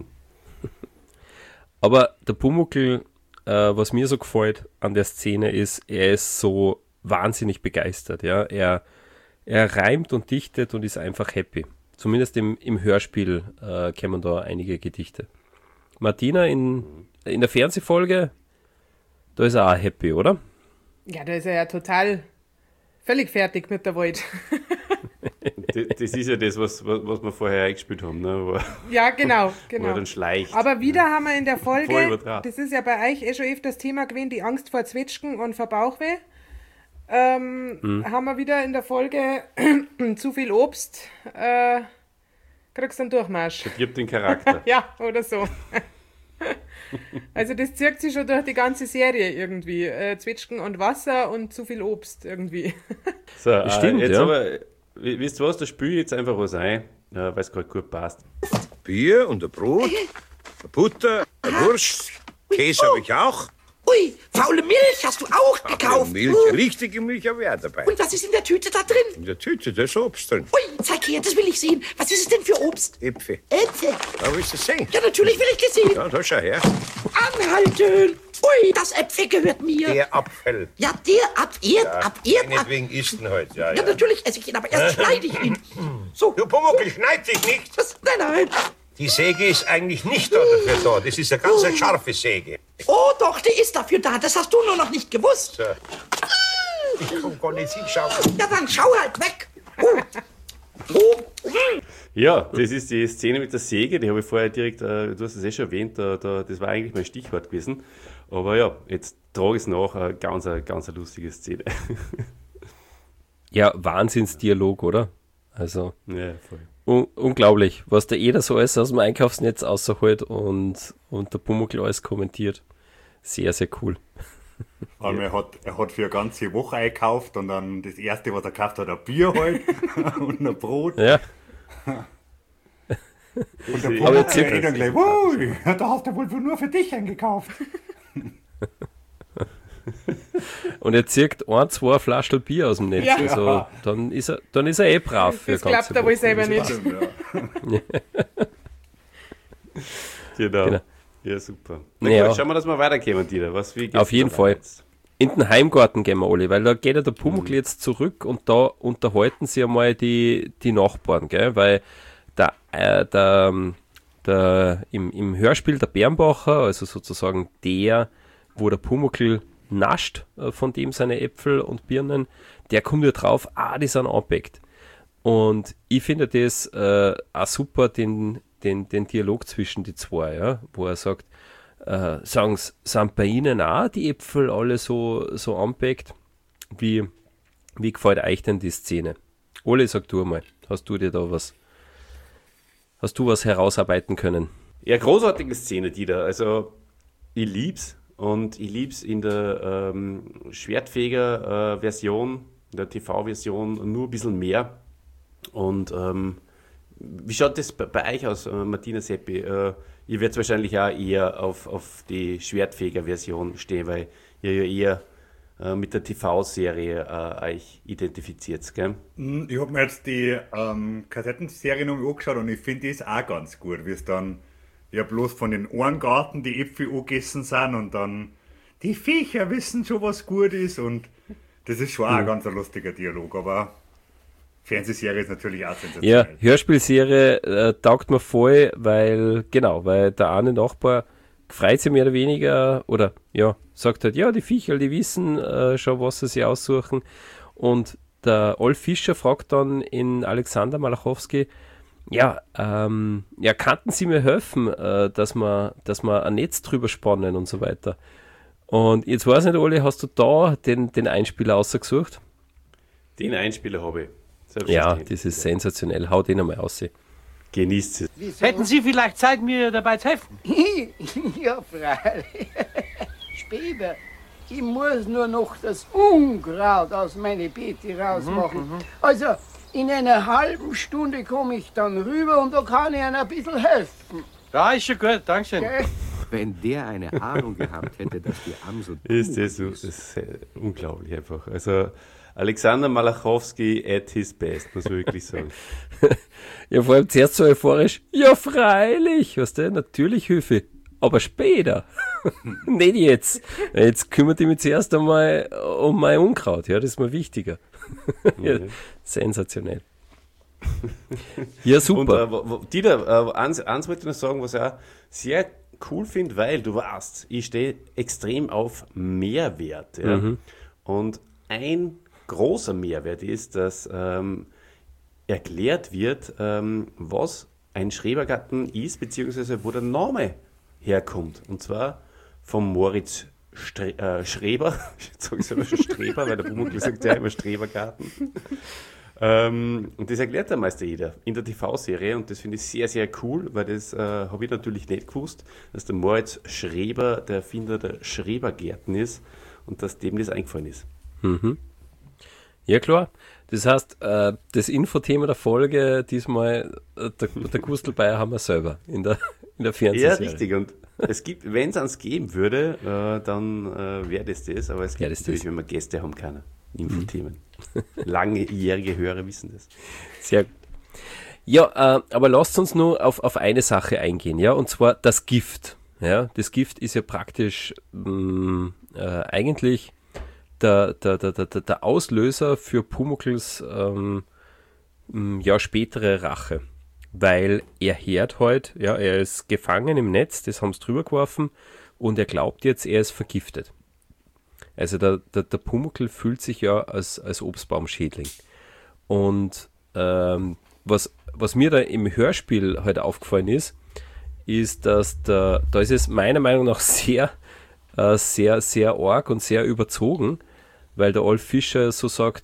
Aber der Pumuckl, äh, was mir so gefällt an der Szene ist, er ist so wahnsinnig begeistert. Ja? Er, er reimt und dichtet und ist einfach happy. Zumindest im, im Hörspiel äh, kennen da einige Gedichte. Martina, in, in der Fernsehfolge, da ist er auch happy, oder? Ja, da ist er ja total völlig fertig mit der Welt. Das, das ist ja das, was, was, was wir vorher eingespielt haben, ne? wo, Ja, genau, wo genau. er dann schleicht. Aber wieder haben wir in der Voll Folge, übertragen. das ist ja bei euch eh schon öfters Thema gewesen, die Angst vor Zwetschgen und vor Bauchweh. Ähm, Hm. Haben wir wieder in der Folge zu viel Obst, äh, kriegst du einen Durchmarsch. Gibt den Charakter. Ja, oder so. Also das zirkt sich schon durch die ganze Serie irgendwie. Äh, Zwetschgen und Wasser und zu viel Obst irgendwie. So, äh, Stimmt, jetzt ja. aber, w- wisst ihr was, da spüle ich jetzt einfach was ein, äh, weil es gerade gut passt. Bier und ein Brot, eine Butter, eine Wurst, Käse habe ich auch. Ui, faule Milch hast du auch Ja, gekauft. Milch, Uh, richtige Milch habe ich auch dabei. Und was ist in der Tüte da drin? In der Tüte, da ist Obst drin. Ui, zeig her, das will ich sehen. Was ist es denn für Obst? Äpfel. Äpfel. Da willst du sehen. Ja, natürlich will ich das sehen. Ja, da schau her. Anhalten. Ui, das Äpfel gehört mir. Der Apfel. Ja, der ab Erd, ab Erd, ab... Meinetwegen isst ihn halt, ja, Ja, ja. natürlich esse ich ihn, aber erst schneide ich ihn. So, Du Pumuckl, schneid dich nicht. was? Nein, nein. Die Säge ist eigentlich nicht da dafür da. Das ist eine ganz eine scharfe Säge. Oh, doch, die ist dafür da. Das hast du nur noch nicht gewusst. So. Ich kann gar nicht hinschauen. Ja, dann schau halt weg. Oh. Oh. Ja, das ist die Szene mit der Säge, die habe ich vorher direkt, äh, du hast es eh schon erwähnt, da, da, das war eigentlich mein Stichwort gewesen. Aber ja, jetzt trage ich es nach, eine ganz, eine ganz eine lustige Szene. Ja, Wahnsinnsdialog, oder? Also, Ja, voll. un- unglaublich, was der jeder so alles aus dem Einkaufsnetz rausholt und, und der Pumuckl alles kommentiert. Sehr, sehr cool. Vor allem, er hat, er hat für eine ganze Woche einkauft und dann das erste, was er gekauft hat, ein Bier halt und ein Brot. Ja, Und der Aber Pumuckl jetzt hat dann gleich, wow, da hast du wohl nur für dich eingekauft. und er zirkt ein, zwei Flaschen Bier aus dem Netz. Ja. Also dann ist er, dann ist er eh brav für Das ganze klappt er wohl Woche. selber nicht. Genau. Genau. Ja, super. Na Ja. gut, schauen wir, dass wir weiterkommen, Dieter. Was, wie geht's Auf jeden da Fall. jetzt? In den Heimgarten gehen wir alle, weil da geht ja der Mhm. Pumuckl jetzt zurück und da unterhalten sie einmal die, die Nachbarn, gell? Weil der, äh, der, der, im, im Hörspiel der Bernbacher, also sozusagen der, wo der Pumuckl nascht, äh, von dem seine Äpfel und Birnen, der kommt ja drauf, ah, die sind angepackt. Und ich finde das äh, auch super, den, den, den Dialog zwischen die zwei, ja? Wo er sagt, äh, sagen Sie, sind bei Ihnen auch die Äpfel alle so, so anpackt? Wie, wie gefällt euch denn die Szene? Ole, sag du mal, hast du dir da was, hast du was herausarbeiten können? Ja, großartige Szene, Dieter. Also, ich lieb's. Und ich lieb's in der ähm, Schwertfeger-Version, in der T V-Version, nur ein bisschen mehr. Und ähm, wie schaut das bei, bei euch aus, äh, Martina Seppi? Äh, ihr werdet wahrscheinlich auch eher auf, auf die Schwertfeger-Version stehen, weil ihr ja eher äh, mit der T V-Serie äh, euch identifiziert, gell? Ich habe mir jetzt die ähm, Kassettenserie noch mal angeschaut und ich finde das auch ganz gut, wie es dann ja bloß von den Ohrengarten die Äpfel angegessen sind und dann die Viecher wissen schon, was gut ist und das ist schon auch ein ganz ein lustiger Dialog, aber Fernsehserie ist natürlich auch Ja, sensationell. Hörspielserie äh, taugt mir voll, weil, genau, weil der eine Nachbar freut sich mehr oder weniger oder ja, sagt halt, ja, die Viecherl, die wissen äh, schon, was sie sich aussuchen. Und der Olf Fischer fragt dann in Alexander Malachowski, ja, ähm, ja, kannten Sie mir helfen, äh, dass wir, dass wir ein Netz drüber spannen und so weiter. Und jetzt weiß ich nicht, Oli, hast du da den, den Einspieler ausgesucht? Den Einspieler habe ich. Ja, Selbstverständlich. das ist sensationell. Hau den einmal aus. Genießt es. Hätten Sie vielleicht Zeit, mir dabei zu helfen? Ja, freilich. Später. Ich muss nur noch das Unkraut aus meinen Beete rausmachen. Also, in einer halben Stunde komme ich dann rüber und da kann ich Ihnen ein bisschen helfen. Ja, ist schon gut, Dankeschön. Gell? Wenn der eine Ahnung gehabt hätte, dass die Amsel Ist das, so, das ist äh, unglaublich einfach. Also Alexander Malachowski at his best, muss man wirklich sagen. Ja, vor allem zuerst so euphorisch. Ja, freilich, weißt du, natürlich Hilfe. Aber später. Nicht jetzt. Jetzt kümmert ich mich zuerst einmal um mein Unkraut. Ja, das ist mir wichtiger. Ja, sensationell. Ja, super. Und äh, wo- wo- Dieter, äh, eins, eins wollte ich noch sagen, was ich auch sehr cool finde, weil du weißt, ich stehe extrem auf Mehrwert. Ja? Und ein großer Mehrwert ist, dass ähm, erklärt wird, ähm, was ein Schrebergarten ist, beziehungsweise wo der Name herkommt. Und zwar vom Moritz Stre äh, Schreber. Jetzt sage ich immer schon Streber, weil der Pumuckl sagt ja immer Strebergarten. Ähm, und das erklärt der Meister jeder in der T V-Serie und das finde ich sehr, sehr cool, weil das äh, habe ich natürlich nicht gewusst, dass der Moritz Schreber der Erfinder der Schrebergärten ist und dass dem das eingefallen ist. Ja, klar. Das heißt, äh, das Infothema der Folge diesmal, äh, der, der Gustelbeier haben wir selber in der, in der Ja, Fernsehserie. richtig. Und es gibt, wenn es eins geben würde, äh, dann äh, wäre das das, aber es gibt Ja, das natürlich, das. wenn wir Gäste haben, keine Infothemen. Langjährige Hörer wissen das. Sehr gut. Ja, äh, aber lasst uns nur auf, auf eine Sache eingehen, ja, und zwar das Gift. Ja, das Gift ist ja praktisch mh, äh, eigentlich der, der, der, der, der Auslöser für Pumuckls ähm, mh, ja, spätere Rache. Weil er hört halt, ja, er ist gefangen im Netz, das haben sie drüber geworfen und er glaubt jetzt, er ist vergiftet. Also der, der, der Pumuckl fühlt sich ja als, als Obstbaumschädling. Und ähm, was, was mir da im Hörspiel halt aufgefallen ist, ist, dass der, da ist es meiner Meinung nach sehr, äh, sehr, sehr arg und sehr überzogen, weil der Olf Fischer so sagt,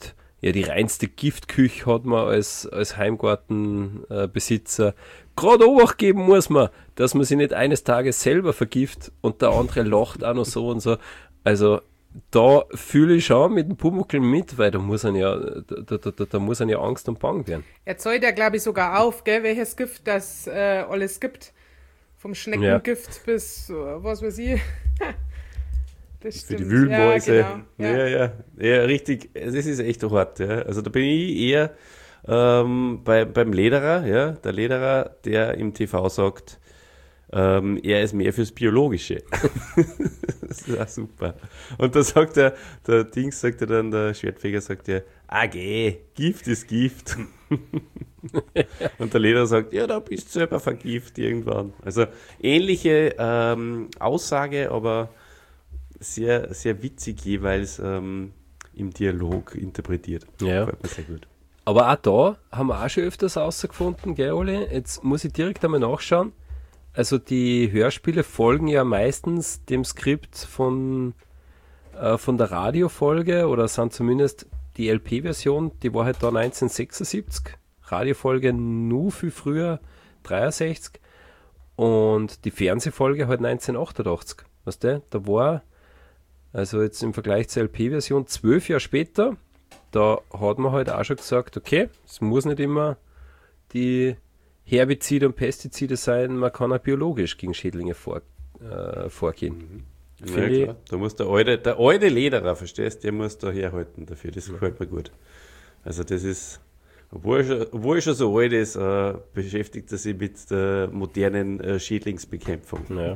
ja, die reinste Giftküche hat man als, als Heimgartenbesitzer. Äh, Gerade Obacht geben muss man, dass man sich nicht eines Tages selber vergift und der andere lacht auch noch so und so. Also da fühle ich schon mit dem Pumuckl mit, weil da muss er ja, da, da, da, da muss er ja Angst und Bang werden. Er zählt ja, glaube ich, sogar auf, gell, welches Gift das äh, alles gibt. Vom Schneckengift ja. bis, äh, was weiß ich. Das Für stimmt. die Wühlmäuse. Ja, genau. ja. Ja, ja, ja, richtig. Das ist echt hart. Ja. Also da bin ich eher ähm, bei, beim Lederer, ja, der Lederer, der im T V sagt, ähm, er ist mehr fürs Biologische. Das ist auch super. Und da sagt er, der Dings sagt er dann, der Schwertfeger sagt ja, ah geh, Gift ist Gift. Und der Lederer sagt, ja, da bist du selber vergift irgendwann. Also ähnliche ähm, Aussage, aber sehr, sehr witzig jeweils ähm, im Dialog interpretiert. Ja. Gefällt mir sehr gut. Aber auch da haben wir auch schon öfters rausgefunden, gell, Oli? Jetzt muss ich direkt einmal nachschauen. Also die Hörspiele folgen ja meistens dem Skript von, äh, von der Radiofolge oder sind zumindest die L P-Version, die war halt da neunzehnhundertsechsundsiebzig. Radiofolge nur viel früher, dreiundsechzig. Und die Fernsehfolge halt neunzehnhundertachtundachtzig. Weißt du, da war, also jetzt im Vergleich zur L P-Version, zwölf Jahre später, da hat man halt auch schon gesagt, okay, es muss nicht immer die Herbizide und Pestizide sein, man kann auch biologisch gegen Schädlinge vor, äh, vorgehen. Mhm. Ja, klar. Da muss der alte, der alte Lederer, verstehst du, der muss da herhalten dafür, das gefällt mir gut. Also das ist, obwohl er schon, obwohl er schon so alt ist, äh, beschäftigt er sich mit der modernen äh, Schädlingsbekämpfung. Ja.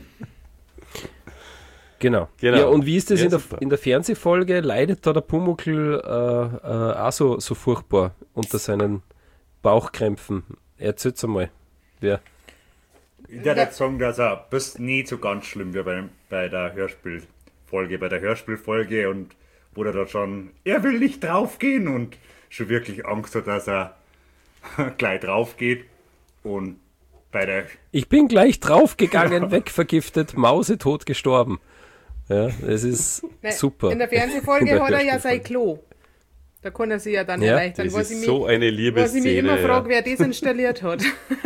Genau. Genau. Ja, und wie ist das Ja, in, der, super. in der Fernsehfolge? Leidet da der Pumuckl äh, äh, auch so, so furchtbar unter seinen Bauchkrämpfen? Erzähl's einmal. Wer? Ich würde jetzt sagen, dass er bis nie so ganz schlimm wie bei, bei der Hörspielfolge. Bei der Hörspielfolge und wo er da schon, er will nicht draufgehen und schon wirklich Angst hat, dass er gleich drauf geht. Und bei der. Ich bin gleich draufgegangen, wegvergiftet, mausetot gestorben. Ja, das ist Ne, super. In der Fernsehfolge In der hat er ja sein Hörspielfolge. Klo. Da kann er sich ja dann Ja, erleichtern. Das Was ist ich, so mich, eine was ich Liebesszene. mich immer ja. frage, wer das installiert hat.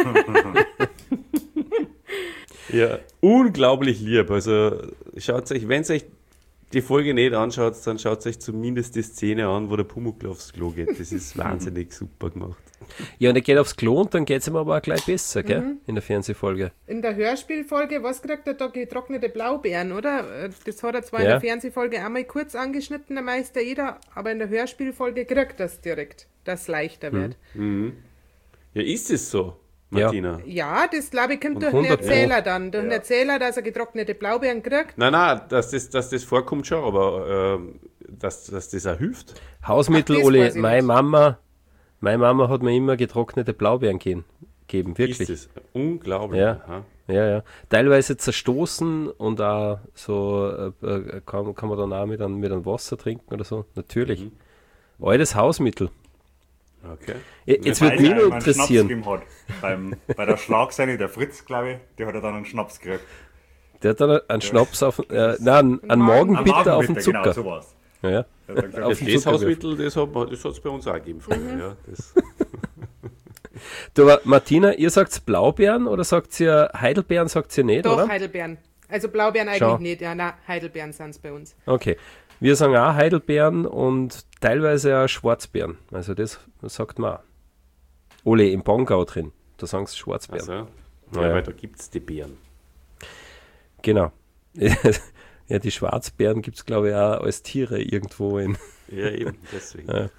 Ja, unglaublich lieb. Also schaut euch, wenn ihr euch die Folge nicht anschaut, dann schaut euch zumindest die Szene an, wo der Pumuckl aufs Klo geht. Das ist wahnsinnig super gemacht. Ja, und er geht aufs Klo und dann geht es ihm aber auch gleich besser, gell? Mhm. In der Fernsehfolge. In der Hörspielfolge, was kriegt er da? Getrocknete Blaubeeren, oder? Das hat er zwar in Ja. der Fernsehfolge einmal kurz angeschnitten, der Meister Eder, aber in der Hörspielfolge kriegt das direkt, dass es leichter wird. Ja, ist es so, Ja. Martina? Ja, das glaube ich kommt Und durch den hundert Pro. Erzähler dann. Durch den Erzähler, dass er getrocknete Blaubeeren kriegt. Nein, nein, dass das, dass das vorkommt schon, aber ähm, dass, dass das auch hilft. Hausmittel, Ach, das Oli, weiß ich meine nicht. Mama, meine Mama hat mir immer getrocknete Blaubeeren gegeben. gegeben wirklich. Ist es unglaublich. Ja. Aha. Ja, ja. Teilweise zerstoßen und auch so äh, äh, kann, kann man dann auch mit einem, mit einem Wasser trinken oder so. Natürlich. Mhm. Altes Hausmittel. Okay. J- Jetzt Weil würde mich er nur einmal einen Schnaps interessieren. gegeben hat. Beim, bei der Schlagseite, der Fritz, glaube ich, der hat er dann einen Schnaps gekriegt. Der hat dann einen Schnaps auf, äh, nein, einen Magenbitter auf den Zucker. Genau, sowas. Ja, Er hat dann gesagt, Ja, auf den das Zucker Hausmittel, das hat es das bei uns auch gegeben früher. Mhm. Ja, das, du, aber Martina, ihr sagt Blaubeeren oder sagt ihr Heidelbeeren, sagt ihr nicht, Doch, oder? Heidelbeeren. Also Blaubeeren eigentlich Schau. nicht. Ja, nein, Heidelbeeren sind es bei uns. Okay. Wir sagen auch Heidelbeeren und teilweise auch Schwarzbeeren. Also das sagt man auch. Ole, im Bongau drin. Da sagen sie Schwarzbeeren. also, ja, Ja. weil da gibt es die Beeren. Genau. Ja, die Schwarzbären gibt es, glaube ich, auch als Tiere irgendwo in. Ja, eben, deswegen. Ja.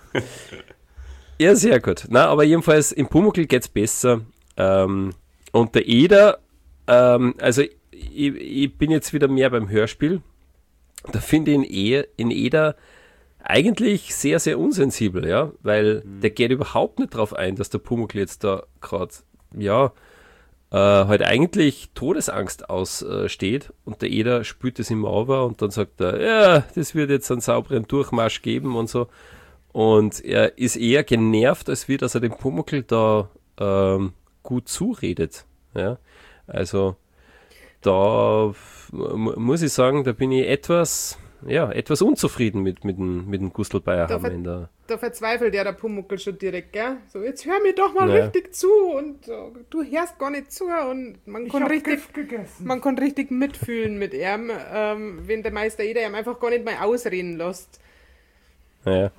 Ja, sehr gut. Na, aber jedenfalls im Pumuckl geht es besser. Ähm, und der Eder, ähm, also ich, ich bin jetzt wieder mehr beim Hörspiel. Da finde ich ihn eher, in Eder eigentlich sehr, sehr unsensibel, ja, weil der geht überhaupt nicht drauf ein, dass der Pumuckl jetzt da gerade, ja, äh, halt eigentlich Todesangst aussteht und der Eder spürt es im Auge und dann sagt er, ja, das wird jetzt einen sauberen Durchmarsch geben und so. Und er ist eher genervt, als wie, dass er dem Pumuckl da ähm, gut zuredet. Ja? Also da m- muss ich sagen, da bin ich etwas, ja, etwas unzufrieden mit, mit dem, mit dem Gustl Da, Bayerhammer ver in der da verzweifelt ja der Pumuckl schon direkt, gell? So, jetzt hör mir doch mal Ja. richtig zu und uh, du hörst gar nicht zu und man kann richtig, man kann richtig mitfühlen mit ihm, ähm, wenn der Meister Eder ihm einfach gar nicht mal ausreden lässt. Ja.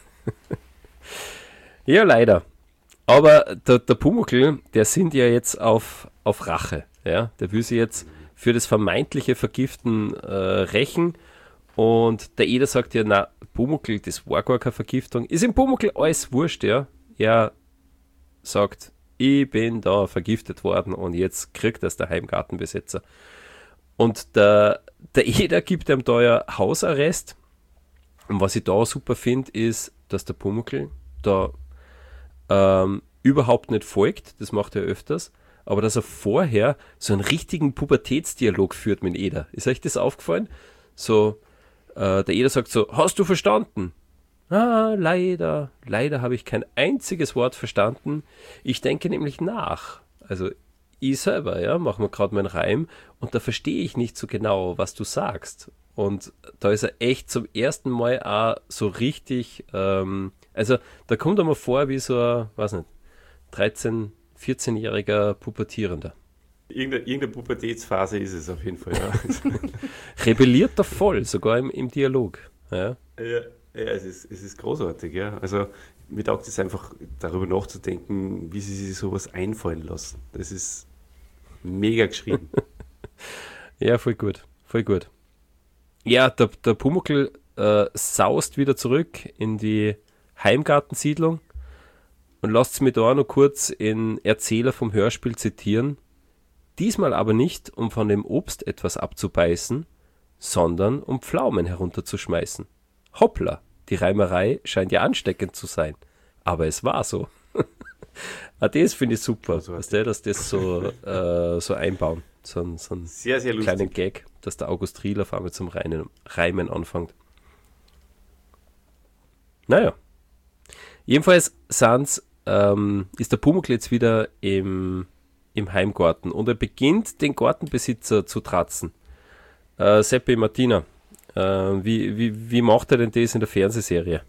Ja, leider. Aber der, der Pumuckl, der sind ja jetzt auf, auf Rache. Ja? Der will sich jetzt für das vermeintliche Vergiften äh, rächen. Und der Eder sagt ja, na, Pumuckl, das war gar keine Vergiftung. Ist im Pumuckl alles wurscht, ja. Er sagt, ich bin da vergiftet worden und jetzt kriegt das der Heimgartenbesitzer. Und der, der Eder gibt ihm da ja Hausarrest. Und was ich da super finde, ist, dass der Pumuckl da ähm, überhaupt nicht folgt, das macht er öfters, aber dass er vorher so einen richtigen Pubertätsdialog führt mit Eder. Ist euch das aufgefallen? So, äh, der Eder sagt so, hast du verstanden? Ah, leider, leider habe ich kein einziges Wort verstanden. Ich denke nämlich nach. Also ich selber, ja, machen wir gerade meinen Reim und da verstehe ich nicht so genau, was du sagst. Und da ist er echt zum ersten Mal auch so richtig, ähm, also da kommt er mir vor wie so ein, weiß nicht, dreizehn-, vierzehnjähriger Pubertierender. Irgendeine, irgendeine Pubertätsphase ist es auf jeden Fall, ja. Rebelliert er voll, sogar im, im Dialog. Ja, ja, ja es, ist, es ist großartig, ja. Also mir taugt es einfach, darüber nachzudenken, wie sie sich sowas einfallen lassen. Das ist mega geschrieben. Ja, voll gut, voll gut. Ja, der, der Pumuckl äh, saust wieder zurück in die Heimgartensiedlung und lasst mich da noch kurz in Erzähler vom Hörspiel zitieren. Diesmal aber nicht, um von dem Obst etwas abzubeißen, sondern um Pflaumen herunterzuschmeißen. Hoppla, die Reimerei scheint ja ansteckend zu sein. Aber es war so. Ah, das finde ich super, dass der, dass das so, äh, so einbauen. So einen, so einen sehr, sehr kleinen lustig. Gag, dass der August Riel auf einmal zum Reinen, Reimen anfängt. Naja. Jedenfalls sind's, ähm, ist der Pumuckl jetzt wieder im, im Heimgarten und er beginnt, den Gartenbesitzer zu tratzen. Äh, Seppi, Martina, äh, wie, wie, wie macht er denn das in der Fernsehserie?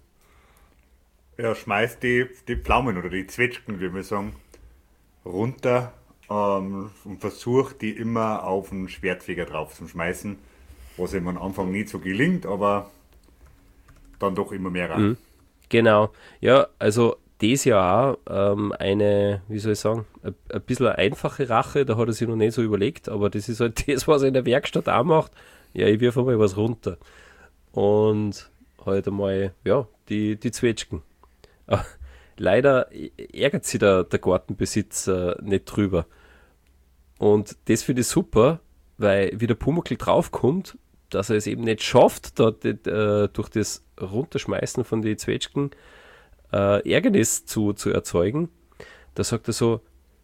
Er schmeißt die, die Pflaumen oder die Zwetschgen, wie wir sagen, runter ähm, und versucht, die immer auf den Schwertfeger drauf zu schmeißen, was ihm am Anfang nicht so gelingt, aber dann doch immer mehr rein. Mhm. Genau. Ja, also das ja auch ähm, eine, wie soll ich sagen, ein, ein bisschen eine einfache Rache, da hat er sich noch nicht so überlegt, aber das ist halt das, was er in der Werkstatt auch macht. Ja, ich wirf einmal was runter. Und halt einmal, ja, die, die Zwetschgen. Aber leider ärgert sich der, der Gartenbesitzer nicht drüber. Und das finde ich super, weil wie der Pumuckl draufkommt, dass er es eben nicht schafft, da, die, äh, durch das Runterschmeißen von den Zwetschgen äh, Ärgernis zu, zu erzeugen. Da sagt er so,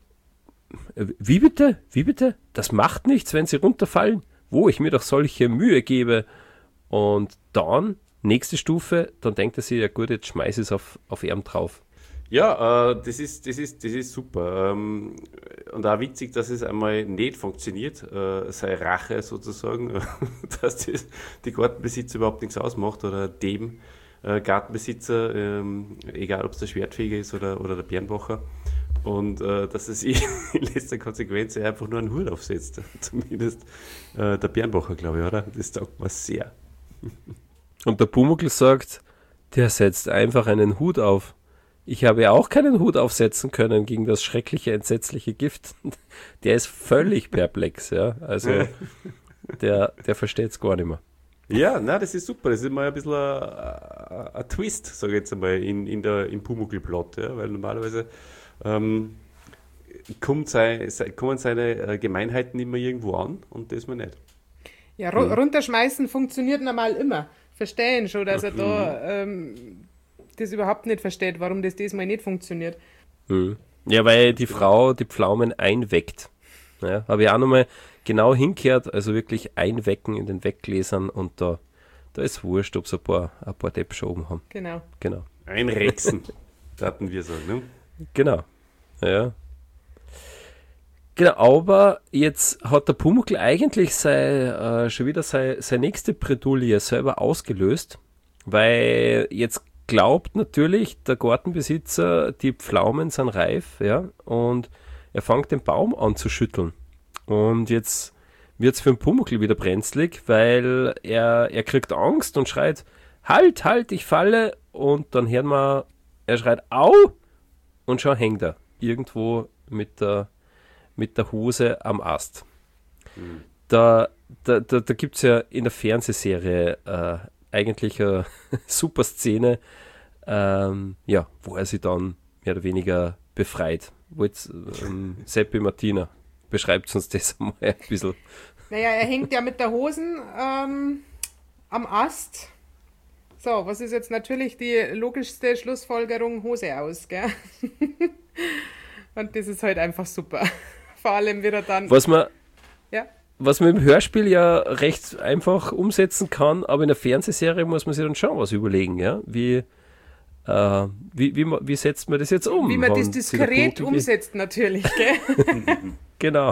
wie bitte, wie bitte, das macht nichts, wenn sie runterfallen, wo ich mir doch solche Mühe gebe. Und dann, nächste Stufe, dann denkt er sich, ja gut, jetzt schmeiße ich es auf, auf ihn drauf. Ja, äh, das, ist, das, ist, das ist super. Ähm, und auch witzig, dass es einmal nicht funktioniert, äh, seine Rache sozusagen, dass das die Gartenbesitzer überhaupt nichts ausmacht oder dem äh, Gartenbesitzer, ähm, egal ob es der Schwertfeger ist oder, oder der Bernbacher. Und äh, dass es in letzter Konsequenz einfach nur einen Hut aufsetzt. Zumindest äh, der Bernbacher, glaube ich, oder? Das taugt mir sehr. Und der Pumuckl sagt, der setzt einfach einen Hut auf. Ich habe ja auch keinen Hut aufsetzen können gegen das schreckliche, entsetzliche Gift. Der ist völlig perplex, ja. Also der, der versteht es gar nicht mehr. Ja, na, das ist super. Das ist mal ein bisschen ein, ein Twist, sage ich jetzt einmal, in, in der, im Pumuckl-Plot, ja? Weil normalerweise ähm, kommt sei, sei, kommen seine Gemeinheiten immer irgendwo an und das mal nicht. Ja, ru- runterschmeißen funktioniert normal immer. Verstehen schon, dass er da ähm, das überhaupt nicht versteht, warum das diesmal nicht funktioniert. Mhm. Ja, weil die Frau die Pflaumen einweckt. Ja, habe ich auch nochmal genau hingehört, also wirklich einwecken in den Weggläsern und da, da ist wurscht, ob sie ein paar, ein paar Deppsch oben haben. Genau. Genau. Einrechsen, hatten wir sagen, ne? Genau. Ja. Genau, aber jetzt hat der Pumuckl eigentlich sei, äh, schon wieder seine sei nächste Bredouille selber ausgelöst, weil jetzt glaubt natürlich der Gartenbesitzer, die Pflaumen sind reif, ja, und er fängt den Baum an zu schütteln. Und jetzt wird es für den Pumuckl wieder brenzlig, weil er, er kriegt Angst und schreit, halt, halt, ich falle. Und dann hört man, er schreit, au, und schon hängt er irgendwo mit der, mit der Hose am Ast. Mhm. Da, da, da, da gibt es ja in der Fernsehserie äh, eigentlich eine super Szene, ähm, ja, wo er sich dann mehr oder weniger befreit. Wo jetzt ähm, Seppi Martina beschreibt uns das mal ein bisschen. Naja, er hängt ja mit der Hosen ähm, am Ast. So, was ist jetzt natürlich die logischste Schlussfolgerung? Hose aus, gell? Und das ist halt einfach super. Vor allem wieder dann... Was man, ja? was man im Hörspiel ja recht einfach umsetzen kann, aber in der Fernsehserie muss man sich dann schon was überlegen, ja? Wie, äh, wie, wie, wie setzt man das jetzt um? Wie man das diskret umsetzt natürlich, gell? Genau.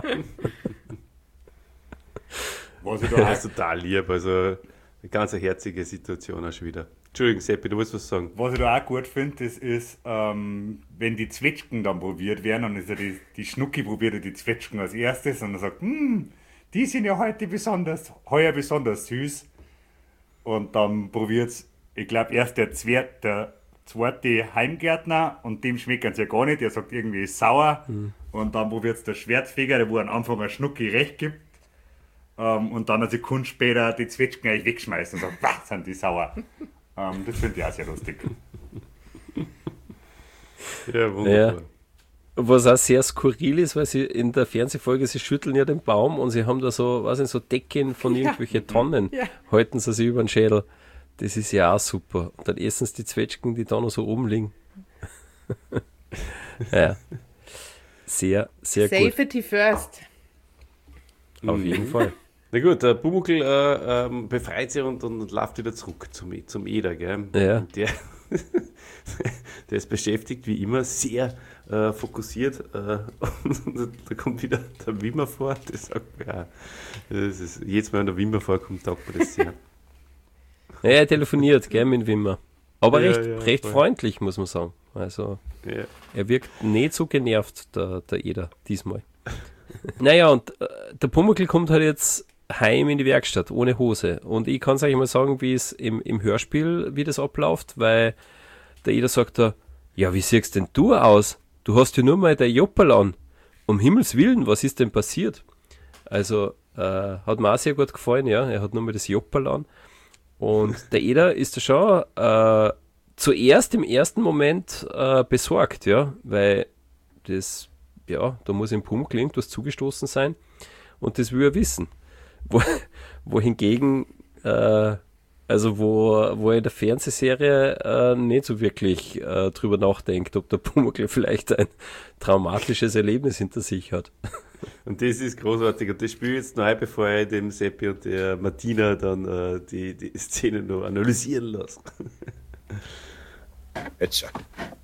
Was ich da ist total lieb, also eine ganz herzige Situation auch schon wieder. Entschuldigung, Seppi, du wolltest was sagen. Was ich da auch gut finde, das ist, ähm, wenn die Zwetschgen dann probiert werden, und ist ja die, die Schnucki probiert ja die Zwetschgen als erstes und dann sagt, hm, die sind ja heute besonders, heuer besonders süß. Und dann probiert es, ich glaube, erst der, Zwer- der zweite Heimgärtner und dem schmeckt es ja gar nicht, der sagt irgendwie ist sauer. Mhm. Und dann probiert es der Schwertfeger, der wo am Anfang ein Schnucki recht gibt. Um, und dann eine Sekunde später die Zwetschgen eigentlich wegschmeißen und sagen, was sind die sauer. Um, das finde ich auch sehr lustig. Ja, wunderbar. Ja. Was auch sehr skurril ist, weil sie in der Fernsehfolge, sie schütteln ja den Baum und sie haben da so, was sind so Decken von irgendwelchen ja. Tonnen, ja. halten sie sich über den Schädel. Das ist ja auch super. Und dann essen sie die Zwetschgen, die da noch so oben liegen. Ja. Sehr, sehr Safety gut. Safety first. Auf mhm. jeden Fall. Na gut, der Pumuckl äh, ähm, befreit sich und, und, und läuft wieder zurück zum, zum Eder, gell? Ja. Und der, der ist beschäftigt, wie immer, sehr äh, fokussiert. Äh, und da kommt wieder der Wimmer vor, der sagt, ja, das ist, jedes Mal, wenn der Wimmer vorkommt, taugt man das sehr. Ja, er telefoniert, gell, mit Wimmer. Aber ja, recht, ja, recht freundlich, muss man sagen. Also, ja. Er wirkt nicht so genervt, der, der Eder, diesmal. Naja, und äh, der Pumuckl kommt halt jetzt heim in die Werkstatt, ohne Hose. Und ich kann es euch mal sagen, wie es im, im Hörspiel, wie das abläuft, weil der Eder sagt da, ja, wie siehst denn du aus? Du hast ja nur mal der Jopperl an. Um Himmels Willen, was ist denn passiert? Also, äh, hat mir auch sehr gut gefallen, ja, er hat nur mal das Jopperl an. Und der Eder ist da schon äh, zuerst im ersten Moment äh, besorgt, ja, weil das, ja, da muss im Pumuckl irgendwas zugestoßen sein und das will er wissen. Wo, wohingegen, äh, also wo, wo er in der Fernsehserie äh, nicht so wirklich äh, drüber nachdenkt, ob der Pumuckl vielleicht ein traumatisches Erlebnis hinter sich hat. Und das ist großartig und das spiele ich jetzt neu, bevor ich dem Seppi und der Martina dann äh, die, die Szene noch analysieren lasse. Jetzt schon.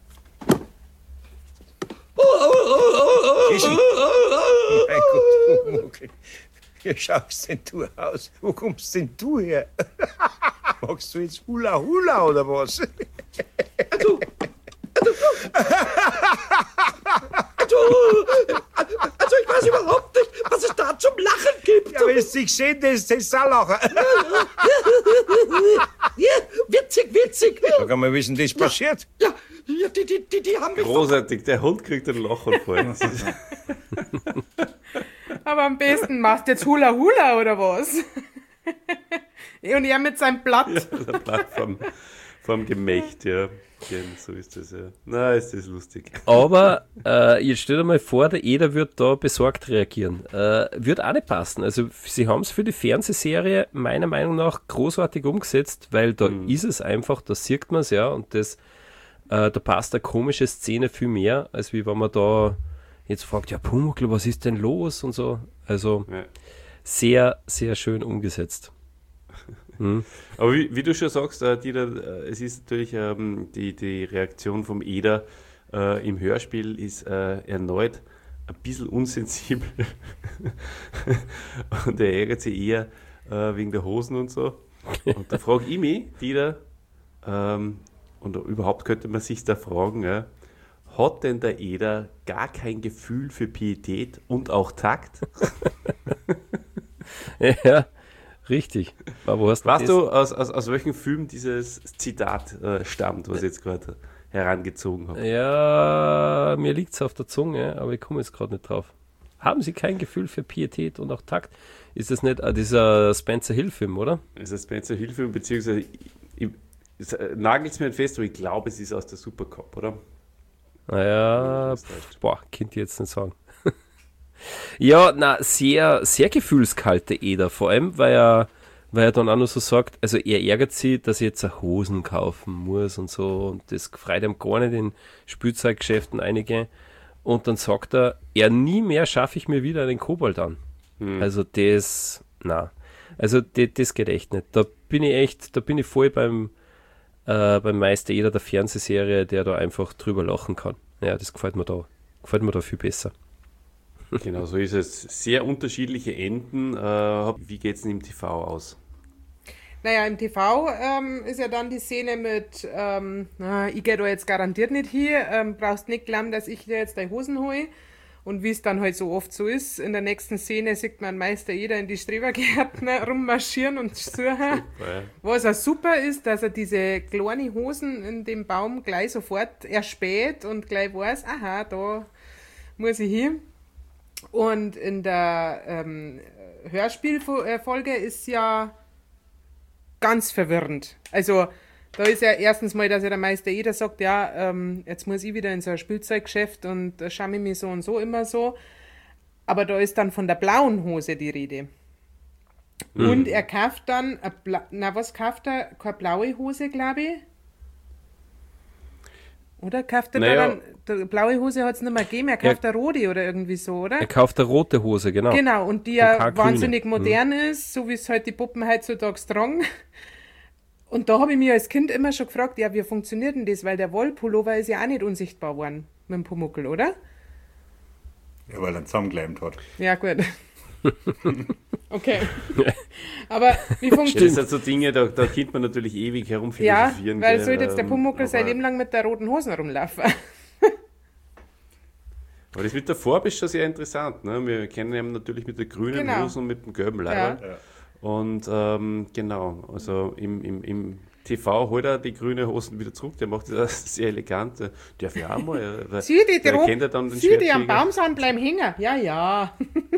Mein Gott, Pumuckl. Wie schaust denn du aus? Wo kommst denn du her? Magst du jetzt Hula Hula oder was? Also, also, also, also ich weiß überhaupt nicht, was es da zum Lachen gibt. Ja, willst du dich sehen, das ist das Saarlachen. Ja, witzig, witzig. Sag mal, wie ist denn das passiert? Ja, ja die, die, die, die haben mich... Großartig, der Hund kriegt einen Lachen voll. Aber am besten machst du jetzt Hula Hula oder was? Und er mit seinem Blatt. Ja, der Blatt vom, vom Gemächt, ja. So ist das, ja. Na, ist das lustig. Aber äh, jetzt stell dir mal vor, der Eder wird da besorgt reagieren. Äh, wird auch nicht passen. Also sie haben es für die Fernsehserie meiner Meinung nach großartig umgesetzt, weil da mhm. ist es einfach, da sieht man es ja und das, äh, da passt eine komische Szene viel mehr, als wie wenn man da jetzt fragt, ja Pumuckl, was ist denn los und so. Also ja. sehr, sehr schön umgesetzt. Hm. Aber wie, wie du schon sagst, äh, die, äh, es ist natürlich ähm, die, die Reaktion vom Eder äh, im Hörspiel ist äh, erneut ein bisschen unsensibel und er ärgert sich eher äh, wegen der Hosen und so. Und da frage ich mich, Dieter, ähm, und überhaupt könnte man sich da fragen, ja, hat denn der Eder gar kein Gefühl für Pietät und auch Takt? Ja, richtig. Aber wo hast Weißt das? du, aus, aus, aus welchem Film dieses Zitat äh, stammt, was ich jetzt gerade herangezogen habe? Ja, mir liegt es auf der Zunge, aber ich komme jetzt gerade nicht drauf. Haben Sie kein Gefühl für Pietät und auch Takt? Ist das nicht äh, dieser Spencer Hill-Film, oder? Das ist Spencer Hill-Film, beziehungsweise nagelt es mir fest, aber ich glaube, es ist aus der Supercop, oder? Naja, pf, boah, könnt ihr jetzt nicht sagen. Ja, na, sehr, sehr gefühlskalte Eder, vor allem, weil er, weil er dann auch noch so sagt, also er ärgert sich, dass er jetzt eine Hosen kaufen muss und so, und das freut ihm gar nicht in Spielzeuggeschäften einige. Und dann sagt er, ja, nie mehr schaffe ich mir wieder einen Kobold an. Hm. Also das, na, also das, das geht echt nicht. Da bin ich echt, da bin ich voll beim, äh, beim Meister Eder der Fernsehserie, der da einfach drüber lachen kann. Ja, das gefällt mir da, gefällt mir da viel besser. Genau, so ist es. Sehr unterschiedliche Enden. Äh, wie geht es denn im T V aus? Naja, im T V ähm, ist ja dann die Szene mit, ähm, na, ich gehe da jetzt garantiert nicht hier, ähm, brauchst nicht glauben, dass ich dir jetzt deine Hosen hole. Und wie es dann halt so oft so ist, in der nächsten Szene sieht man Meister Eder in die Strebergärten rummarschieren und suchen. Ja. Was auch super ist, dass er diese kleinen Hosen in dem Baum gleich sofort erspäht und gleich weiß, aha, da muss ich hin. Und in der ähm, Hörspielfolge ist ja ganz verwirrend. Also da ist ja erstens mal, dass ja der Meister Eder sagt, ja, ähm, jetzt muss ich wieder in so ein Spielzeuggeschäft und da schaue ich mich so und so immer so. Aber da ist dann von der blauen Hose die Rede. Mhm. Und er kauft dann, eine Bla- na was kauft er? Keine blaue Hose, glaube ich. Oder kauft er Naja. dann, die blaue Hose hat es nicht mehr gegeben, er kauft eine rote oder irgendwie so, oder? Er kauft eine rote Hose, genau. Genau, und die Und ja keine wahnsinnig grüne. modern ist, so wie es halt die Puppen heutzutage tragen. Und da habe ich mich als Kind immer schon gefragt, ja, wie funktioniert denn das? Weil der Wollpullover ist ja auch nicht unsichtbar geworden mit dem Pumuckl, oder? Ja, weil er ihn zusammengeleimt hat. Ja, gut. Okay. Aber wie Ja, das funktioniert sind so Dinge, da, da könnte man natürlich ewig Ja, herumphilosophieren. weil gell, soll jetzt der ähm, Pumuckl sein aber- Leben lang mit der roten Hosen rumlaufen? Aber das mit der Farbe ist schon sehr interessant. Ne? Wir kennen ihn natürlich mit der grünen Genau. Hose und mit dem gelben Leiberl. Ja. Und ähm, genau, also im, im, im T V holt er die grüne Hosen wieder zurück. Der macht das sehr elegant. Der Darf ich auch mal? äh, weil- Sieh die, der Dro- kennt ja dann den sieh die am Schwertfeger. Baumsaum bleiben hängen. Ja, ja.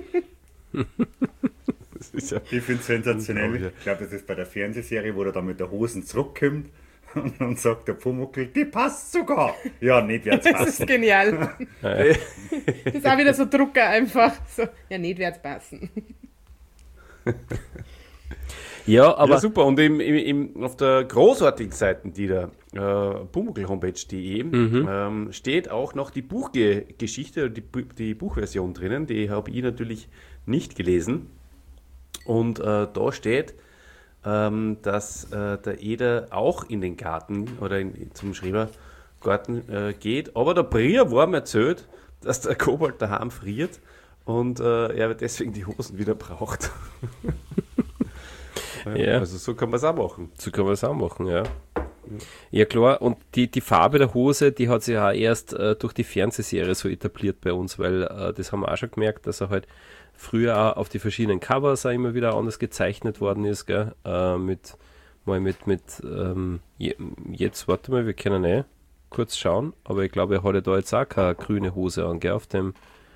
Das ist ja Ich finde es sensationell. unglaublich. Ich glaube, das ist bei der Fernsehserie, wo er dann mit der Hosen zurückkommt und dann sagt der Pumuckl, die passt sogar. Ja, nicht wird's Das passen. ist genial. Das ist auch wieder so Drucker einfach. So, ja, nicht wird's passen. Ja, aber ja, super. Und im, im, im, auf der großartigen Seite, die der äh, Pumuckl-Homepage punkt de, Mhm. ähm, steht auch noch die Buchgeschichte, die, Bu- die Buchversion drinnen. Die habe ich natürlich nicht gelesen. Und äh, da steht, ähm, dass äh, der Eder auch in den Garten oder in, zum Schrebergarten äh, geht. Aber der Brier war mir erzählt, dass der Kobold daheim friert und äh, er deswegen die Hosen wieder braucht. Ja. Also so kann man es auch machen. so kann man es auch machen, ja. Ja klar, und die, die Farbe der Hose, die hat sich auch erst äh, durch die Fernsehserie so etabliert bei uns, weil äh, das haben wir auch schon gemerkt, dass er halt früher auch auf die verschiedenen Covers auch immer wieder anders gezeichnet worden ist, gell? Äh, mit, mal mit, mit ähm, je, jetzt, warte mal, wir können eh kurz schauen, aber ich glaube, er hatte da jetzt auch keine grüne Hose an, gell? Auf dem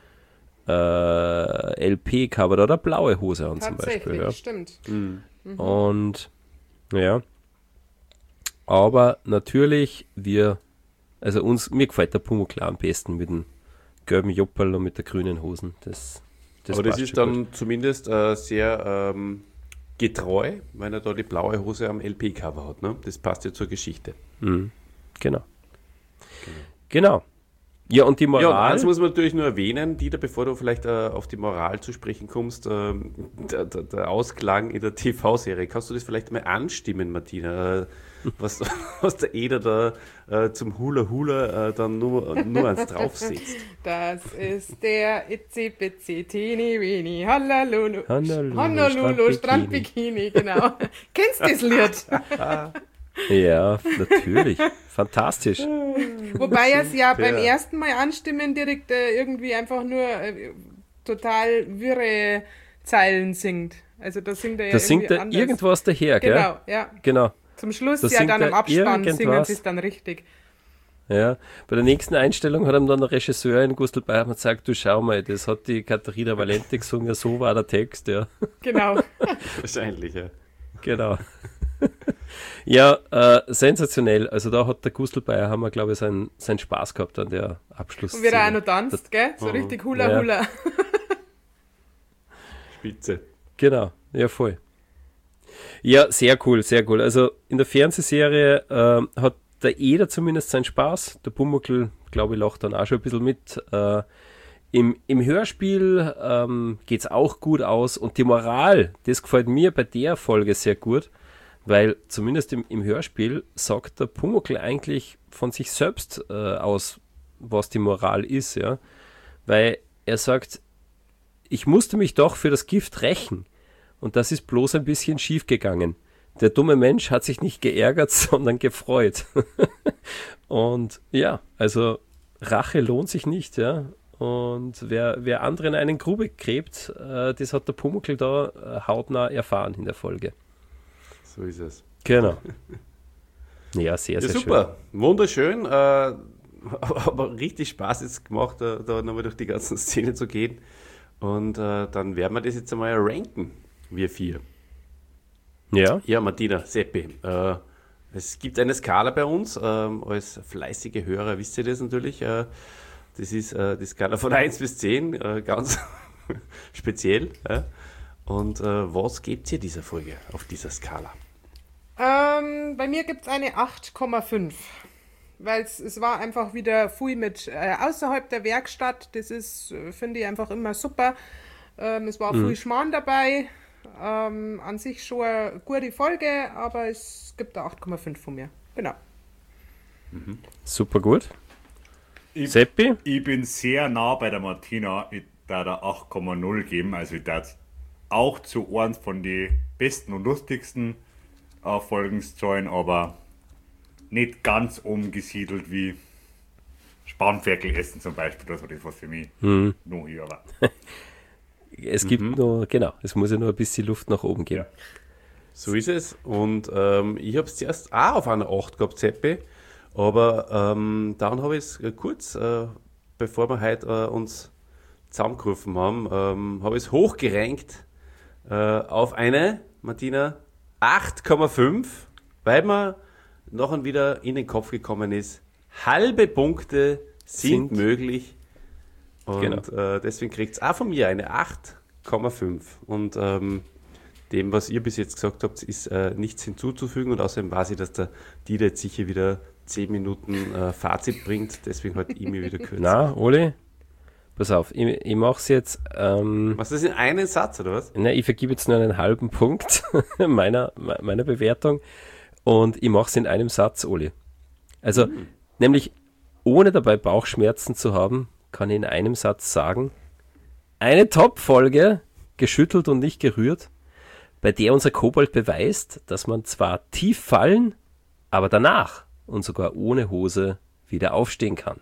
äh, L P-Cover, da hat er blaue Hose an zum Tatsächlich, Beispiel, ja. stimmt. Und ja, aber natürlich, wir, also uns, mir gefällt der Pumuckl am besten mit dem gelben Jopperl und mit der grünen Hosen. Das, das Aber das passt ist schon dann gut. zumindest äh, sehr ähm, getreu, wenn er da die blaue Hose am L P-Cover hat. Ne? Das passt ja zur Geschichte. Mhm. Genau. Genau. Ja, und die Ja, und Moral. eins muss man natürlich nur erwähnen, Dieter, bevor du vielleicht äh, auf die Moral zu sprechen kommst, ähm, der, der, der Ausklang in der T V-Serie. Kannst du das vielleicht mal anstimmen, Martina? Äh, was, was der Eder da äh, zum Hula-Hula äh, dann nur, nur ans draufsetzt. Das ist der Itzi Bitzi Teeny Weeny Hallalulu Honolulu, Honolulu Strandbikini. Strandbikini, genau. Kennst du das Lied? Ja, natürlich. Fantastisch. Wobei er es ja beim Ja. ersten Mal anstimmen direkt äh, irgendwie einfach nur äh, total wirre Zeilen singt. Also da singt er ja Da singt irgendwie er anders. irgendwas daher, gell? Genau, ja. Genau. Zum Schluss Da ja singt dann er am Abspann singen irgendwas. sie es dann richtig. Ja, bei der nächsten Einstellung hat ihm dann der Regisseur in Gustl Bayern gesagt, du schau mal, das hat die Katharina Valente gesungen, so war der Text, ja. Genau. Wahrscheinlich, ja. Genau. Ja, äh, sensationell. Also da hat der Gustl Bayer, haben wir glaube ich seinen, seinen Spaß gehabt an der Abschluss. Und wie er auch noch tanzt, gell? So Mhm. richtig Hula Ja. Hula. Spitze. Genau, ja voll. Ja, sehr cool, sehr cool. Also in der Fernsehserie äh, hat der Eder zumindest seinen Spaß. Der Pumuckl, glaube ich, lacht dann auch schon ein bisschen mit. Äh, im, Im Hörspiel ähm, geht es auch gut aus. Und die Moral, das gefällt mir bei der Folge sehr gut, weil zumindest im, im Hörspiel sagt der Pumuckl eigentlich von sich selbst äh, aus, was die Moral ist. Ja? Weil er sagt, ich musste mich doch für das Gift rächen. Und das ist bloß ein bisschen schief gegangen. Der dumme Mensch hat sich nicht geärgert, sondern gefreut. Und ja, also Rache lohnt sich nicht, ja. Und wer, wer anderen einen Grube gräbt, äh, das hat der Pumuckl da äh, hautnah erfahren in der Folge. So ist es. Genau. Ja, sehr, Ja, sehr super. Wunderschön. Äh, aber richtig Spaß jetzt gemacht, da, da nochmal durch die ganzen Szenen zu gehen. Und äh, dann werden wir das jetzt einmal ranken, wir vier. schön. Ja, Ja, Martina, Seppi, äh, es gibt eine Skala bei uns. Ähm, als fleißige Hörer wisst ihr das natürlich. Äh, das ist äh, die Skala von eins bis zehn, äh, ganz speziell. Äh. Und äh, was gebt ihr dieser Folge auf dieser Skala? Ähm, bei mir gibt es eine acht Komma fünf. Weil es war einfach wieder viel mit äh, außerhalb der Werkstatt. Das ist, äh, finde ich, einfach immer super. Ähm, es war Mhm. viel Schmarrn dabei. Ähm, an sich schon eine gute Folge, aber es gibt eine acht Komma fünf von mir. Genau. super gut. Ich, Seppi? ich bin sehr nah bei der Martina. Ich darf da acht Komma null geben. Also ich darf auch zu eins von den besten und lustigsten äh, Folgen zahlen, aber nicht ganz umgesiedelt wie Spanferkel essen zum Beispiel. Das war das, was für mich Mhm. noch hier war. Es gibt nur, genau, es muss ja nur ein bisschen Luft nach oben geben. Ja. So ist es. Und ähm, ich habe es zuerst auch auf einer acht gehabt, Seppi. Aber ähm, dann habe ich es äh, kurz, äh, bevor wir heute äh, uns zusammengerufen haben, ähm, habe ich es hochgerankt äh, auf eine, Martina, acht Komma fünf, weil mir nachher wieder in den Kopf gekommen ist, halbe Punkte sind, Sind. möglich. Und Genau. äh, deswegen kriegt es auch von mir eine acht Komma fünf. Und ähm, dem, was ihr bis jetzt gesagt habt, ist äh, nichts hinzuzufügen. Und außerdem weiß ich, dass der Dieter jetzt sicher wieder zehn Minuten äh, Fazit bringt. Deswegen halt ich mir wieder kürzer. Na, Oli, pass auf, ich, ich mache es jetzt. Ähm, Was ist das in einem Satz, oder was? na, ich vergebe jetzt nur einen halben Punkt meiner, meiner Bewertung und ich mache es in einem Satz, Oli. Also, nämlich ohne dabei Bauchschmerzen zu haben, kann ich in einem Satz sagen, eine Top-Folge, geschüttelt und nicht gerührt, bei der unser Kobold beweist, dass man zwar tief fallen, aber danach und sogar ohne Hose wieder aufstehen kann.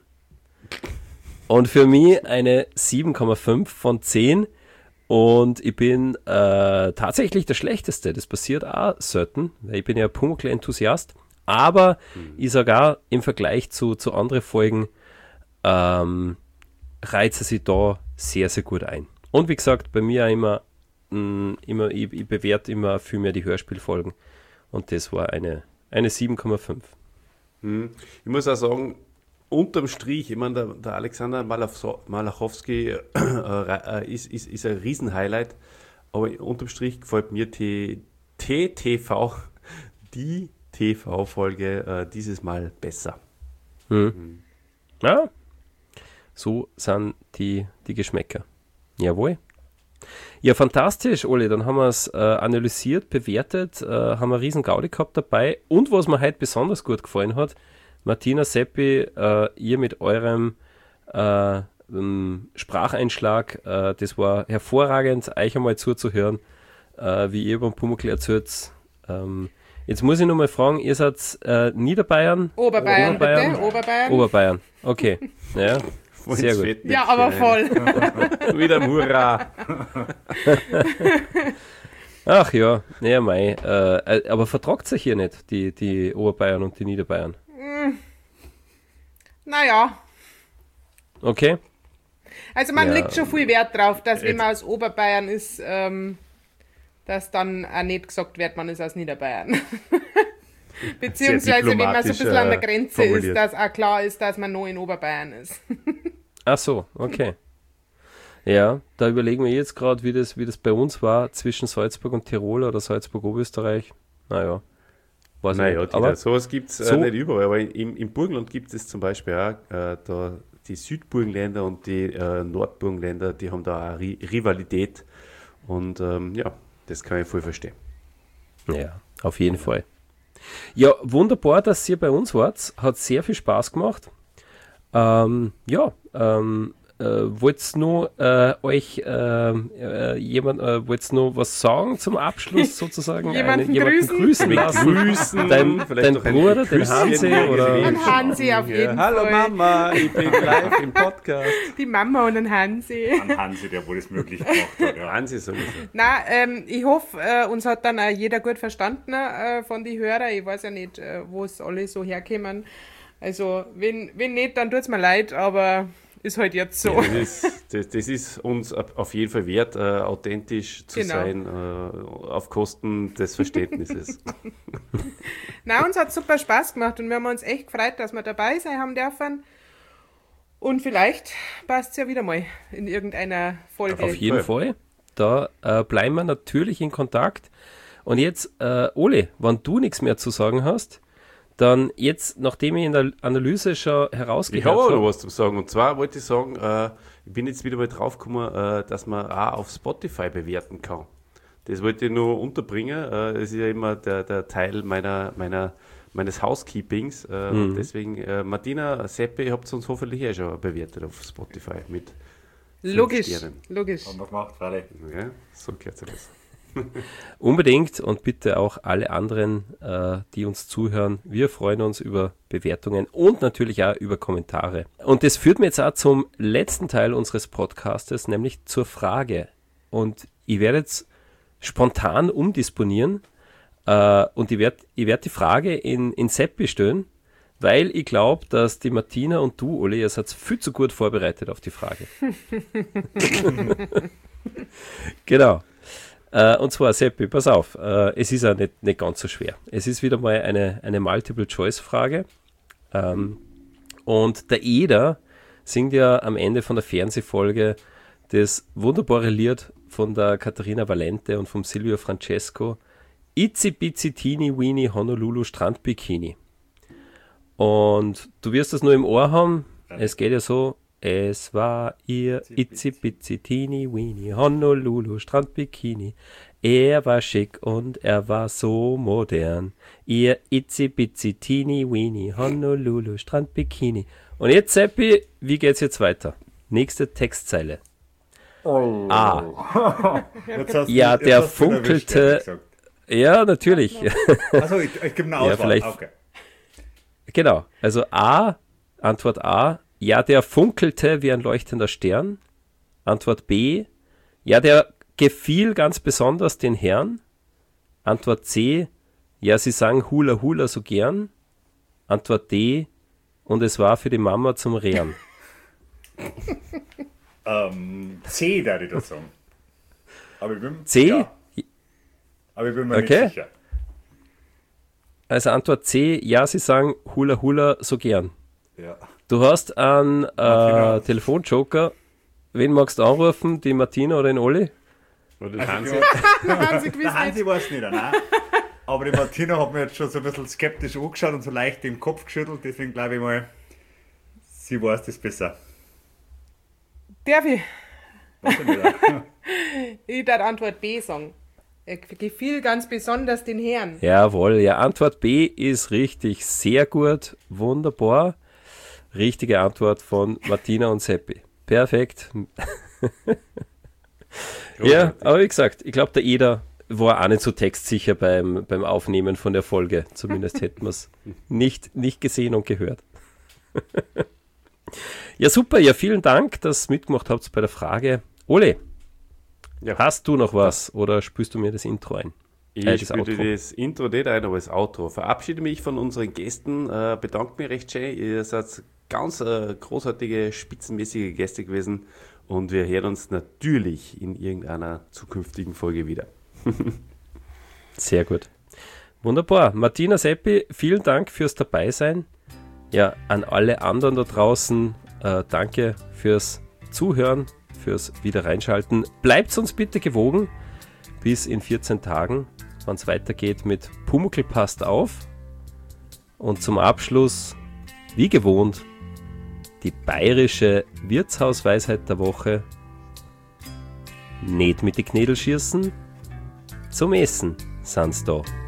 Und für mich eine sieben Komma fünf von zehn und ich bin äh, tatsächlich der Schlechteste. Das passiert auch selten, weil ich bin ja Pumuckl-Enthusiast, aber ich sage auch im Vergleich zu, zu anderen Folgen ähm, reizt er sich da sehr, sehr gut ein. Und wie gesagt, bei mir auch immer, mh, immer ich, ich bewerte immer viel mehr die Hörspielfolgen und das war eine, eine sieben Komma fünf. Hm. Ich muss auch sagen, unterm Strich, ich meine, der, der Alexander Malachowski Malachowski äh, äh, ist, ist, ist ein Riesenhighlight, aber unterm Strich gefällt mir die T T V, die T V-Folge äh, dieses Mal besser. Hm. Ja, so sind die, die Geschmäcker. Jawohl. Ja, fantastisch, Oli. Dann haben wir es äh, analysiert, bewertet, äh, haben wir riesen Gaudi gehabt dabei. Und was mir heute besonders gut gefallen hat, Martina, Seppi, äh, ihr mit eurem äh, ähm, Spracheinschlag, äh, das war hervorragend, euch einmal zuzuhören, äh, wie ihr beim Pumuckl erzählt. Ähm, Jetzt muss ich noch mal fragen, ihr seid äh, Niederbayern? Oberbayern, Oberbayern? bitte. Oberbayern. Oberbayern, okay. Ja, sehr gut. Ja, aber voll. Wieder ein Hurra. Ach ja, naja, mei. Äh, aber vertragt sich hier nicht, die, die Oberbayern und die Niederbayern? Naja, Okay. also man Ja. legt schon viel Wert drauf, dass wenn Jetzt- man aus Oberbayern ist, ähm, dass dann auch nicht gesagt wird, man ist aus Niederbayern. Beziehungsweise wenn man so ein bisschen an der diplomatisch, äh, Grenze ist, formuliert. dass auch klar ist, dass man noch in Oberbayern ist. Ach so, okay. Ja, da überlegen wir jetzt gerade, wie das, wie das bei uns war, zwischen Salzburg und Tirol oder Salzburg-Oberösterreich. Naja, weiß ich Naja, nicht. aber Aber sowas gibt es äh, so- nicht überall, aber im, im Burgenland gibt es zum Beispiel auch äh, da die Südburgenländer und die äh, Nordburgenländer, die haben da auch Ri Rivalität und ähm, ja, das kann ich voll verstehen. ja, auf jeden Fall. Ja, wunderbar, dass ihr bei uns wart. Hat sehr viel Spaß gemacht. Ähm, ja, ähm, äh, wollt nur äh, euch äh, äh, jemand, äh, wollt noch was sagen zum Abschluss sozusagen? Jemanden Einen- jemanden grüßen? grüßen lassen? Grüßen, Dein, vielleicht dein noch ein Bruder, den Küsschen Hansi oder... irgendwie. Und Hansi auf Ja, jeden hallo Fall. Mama, ich bin live im Podcast. Die Mama und den Hansi. An Hansi, der wohl das möglich gemacht hat. Ja. Hansi sowieso. Na, ähm, ich hoffe, äh, uns hat dann auch jeder gut verstanden äh, von den Hörern. Ich weiß ja nicht, äh, wo es alle so herkommen. Also, wenn, wenn nicht, dann tut's mir leid, aber ist halt jetzt so. Das ist, das, das ist uns auf jeden Fall wert, äh, authentisch zu Genau. sein, äh, auf Kosten des Verständnisses. Na, uns hat super Spaß gemacht und wir haben uns echt gefreut, dass wir dabei sein haben dürfen. Und vielleicht passt es ja wieder mal in irgendeiner Folge. Auf jeden Fall. Da äh, bleiben wir natürlich in Kontakt. Und jetzt, äh, Ole, wenn du nichts mehr zu sagen hast, dann jetzt, nachdem ich in der Analyse schon Ich herausgehört habe auch noch habe, was zu sagen. Und zwar wollte ich sagen, äh, ich bin jetzt wieder mal drauf gekommen, äh, dass man auch auf Spotify bewerten kann. Das wollte ich nur unterbringen. Äh, das ist ja immer der, der Teil meiner, meiner, meines Housekeepings. Äh, Mhm. und deswegen, äh, Martina, Seppi, ihr habt uns hoffentlich eh schon bewertet auf Spotify mit fünf Logisch, Sternen. logisch. Haben wir gemacht, freilich. Ja, so gehört sich das. unbedingt und bitte auch alle anderen, äh, die uns zuhören. Wir freuen uns über Bewertungen und natürlich auch über Kommentare. Und das führt mir jetzt auch zum letzten Teil unseres Podcastes, nämlich zur Frage. Und ich werde jetzt spontan umdisponieren äh, und ich werde ich werd die Frage in, in Seppi stellen, weil ich glaube, dass die Martina und du, Ole, ihr seid viel zu gut vorbereitet auf die Frage. Genau. Äh, und zwar, Seppi, pass auf, äh, es ist auch nicht, nicht ganz so schwer. Es ist wieder mal eine, eine Multiple-Choice-Frage. Ähm, und der Eder singt ja am Ende von der Fernsehfolge das wunderbare Lied von der Katharina Valente und vom Silvio Francesco, Itzi Bitzi Teeny Weeny Honolulu Strandbikini. Und du wirst das nur im Ohr haben, es geht ja so, es war ihr Itzi Bitzi Teeny Weeny Honolulu Strandbikini. Er war schick und er war so modern. Ihr Itzi Bitzi Teeny Weeny Honolulu Strandbikini. Und jetzt, Seppi, wie geht's jetzt weiter? Nächste Textzeile. Oh. Ah. Jetzt hast du- Ja, jetzt der hast du ihn erwischt, funkelte- ehrlich gesagt. Ja, natürlich. Achso, ich, ich gebe eine Ja, Auswahl. vielleicht- Okay. Genau. Also A, Antwort A, ja, der funkelte wie ein leuchtender Stern. Antwort B, ja, der gefiel ganz besonders den Herrn. Antwort C, ja, sie sang Hula Hula so gern. Antwort D, und es war für die Mama zum Rehren. Ähm, C, da ich das sagen. Aber ich bin, C? Ja, aber ich bin mir Okay. nicht sicher. Also Antwort C, ja, sie sang Hula Hula so gern. Ja. Du hast einen Martina. äh, Telefonjoker. Wen magst du anrufen? Die Martina oder den Olli? Oder den Also, Hansi? ja, Hansi gewiss der Hansi nicht. weiß nicht, nein. Aber die Martina hat mir jetzt schon so ein bisschen skeptisch angeschaut und so leicht den Kopf geschüttelt, deswegen glaube ich mal, sie weiß das besser. Darf ich? Weiß ich nicht. Ich darf Antwort B sagen. Er gefiel ganz besonders den Herrn. Jawohl, ja, Antwort B ist richtig, sehr gut, wunderbar. Richtige Antwort von Martina und Seppi. Perfekt. Ja, aber wie gesagt, ich glaube, der Eder war auch nicht so textsicher beim, beim Aufnehmen von der Folge. Zumindest hätten wir es nicht, nicht gesehen und gehört. Ja, super. Ja, vielen Dank, dass ihr mitgemacht habt bei der Frage. Ole, ja. Hast du noch was oder spürst du mir das Intro ein? Ich äh, spiele dir das Intro nicht ein, aber das Outro. Verabschiede mich von unseren Gästen, äh, bedanke mich recht schön. Ihr seid ganz äh, großartige, spitzenmäßige Gäste gewesen und wir hören uns natürlich in irgendeiner zukünftigen Folge wieder. Sehr gut. Wunderbar. Martina, Seppi, vielen Dank fürs Dabeisein. Ja, an alle anderen da draußen, äh, danke fürs Zuhören, fürs wieder reinschalten. Bleibt uns bitte gewogen bis in vierzehn Tagen, wenn es weitergeht mit Pumuckl passt auf. Und zum Abschluss, wie gewohnt, die bayerische Wirtshausweisheit der Woche. Nicht mit die Knädel schießen, zum Essen sind's da.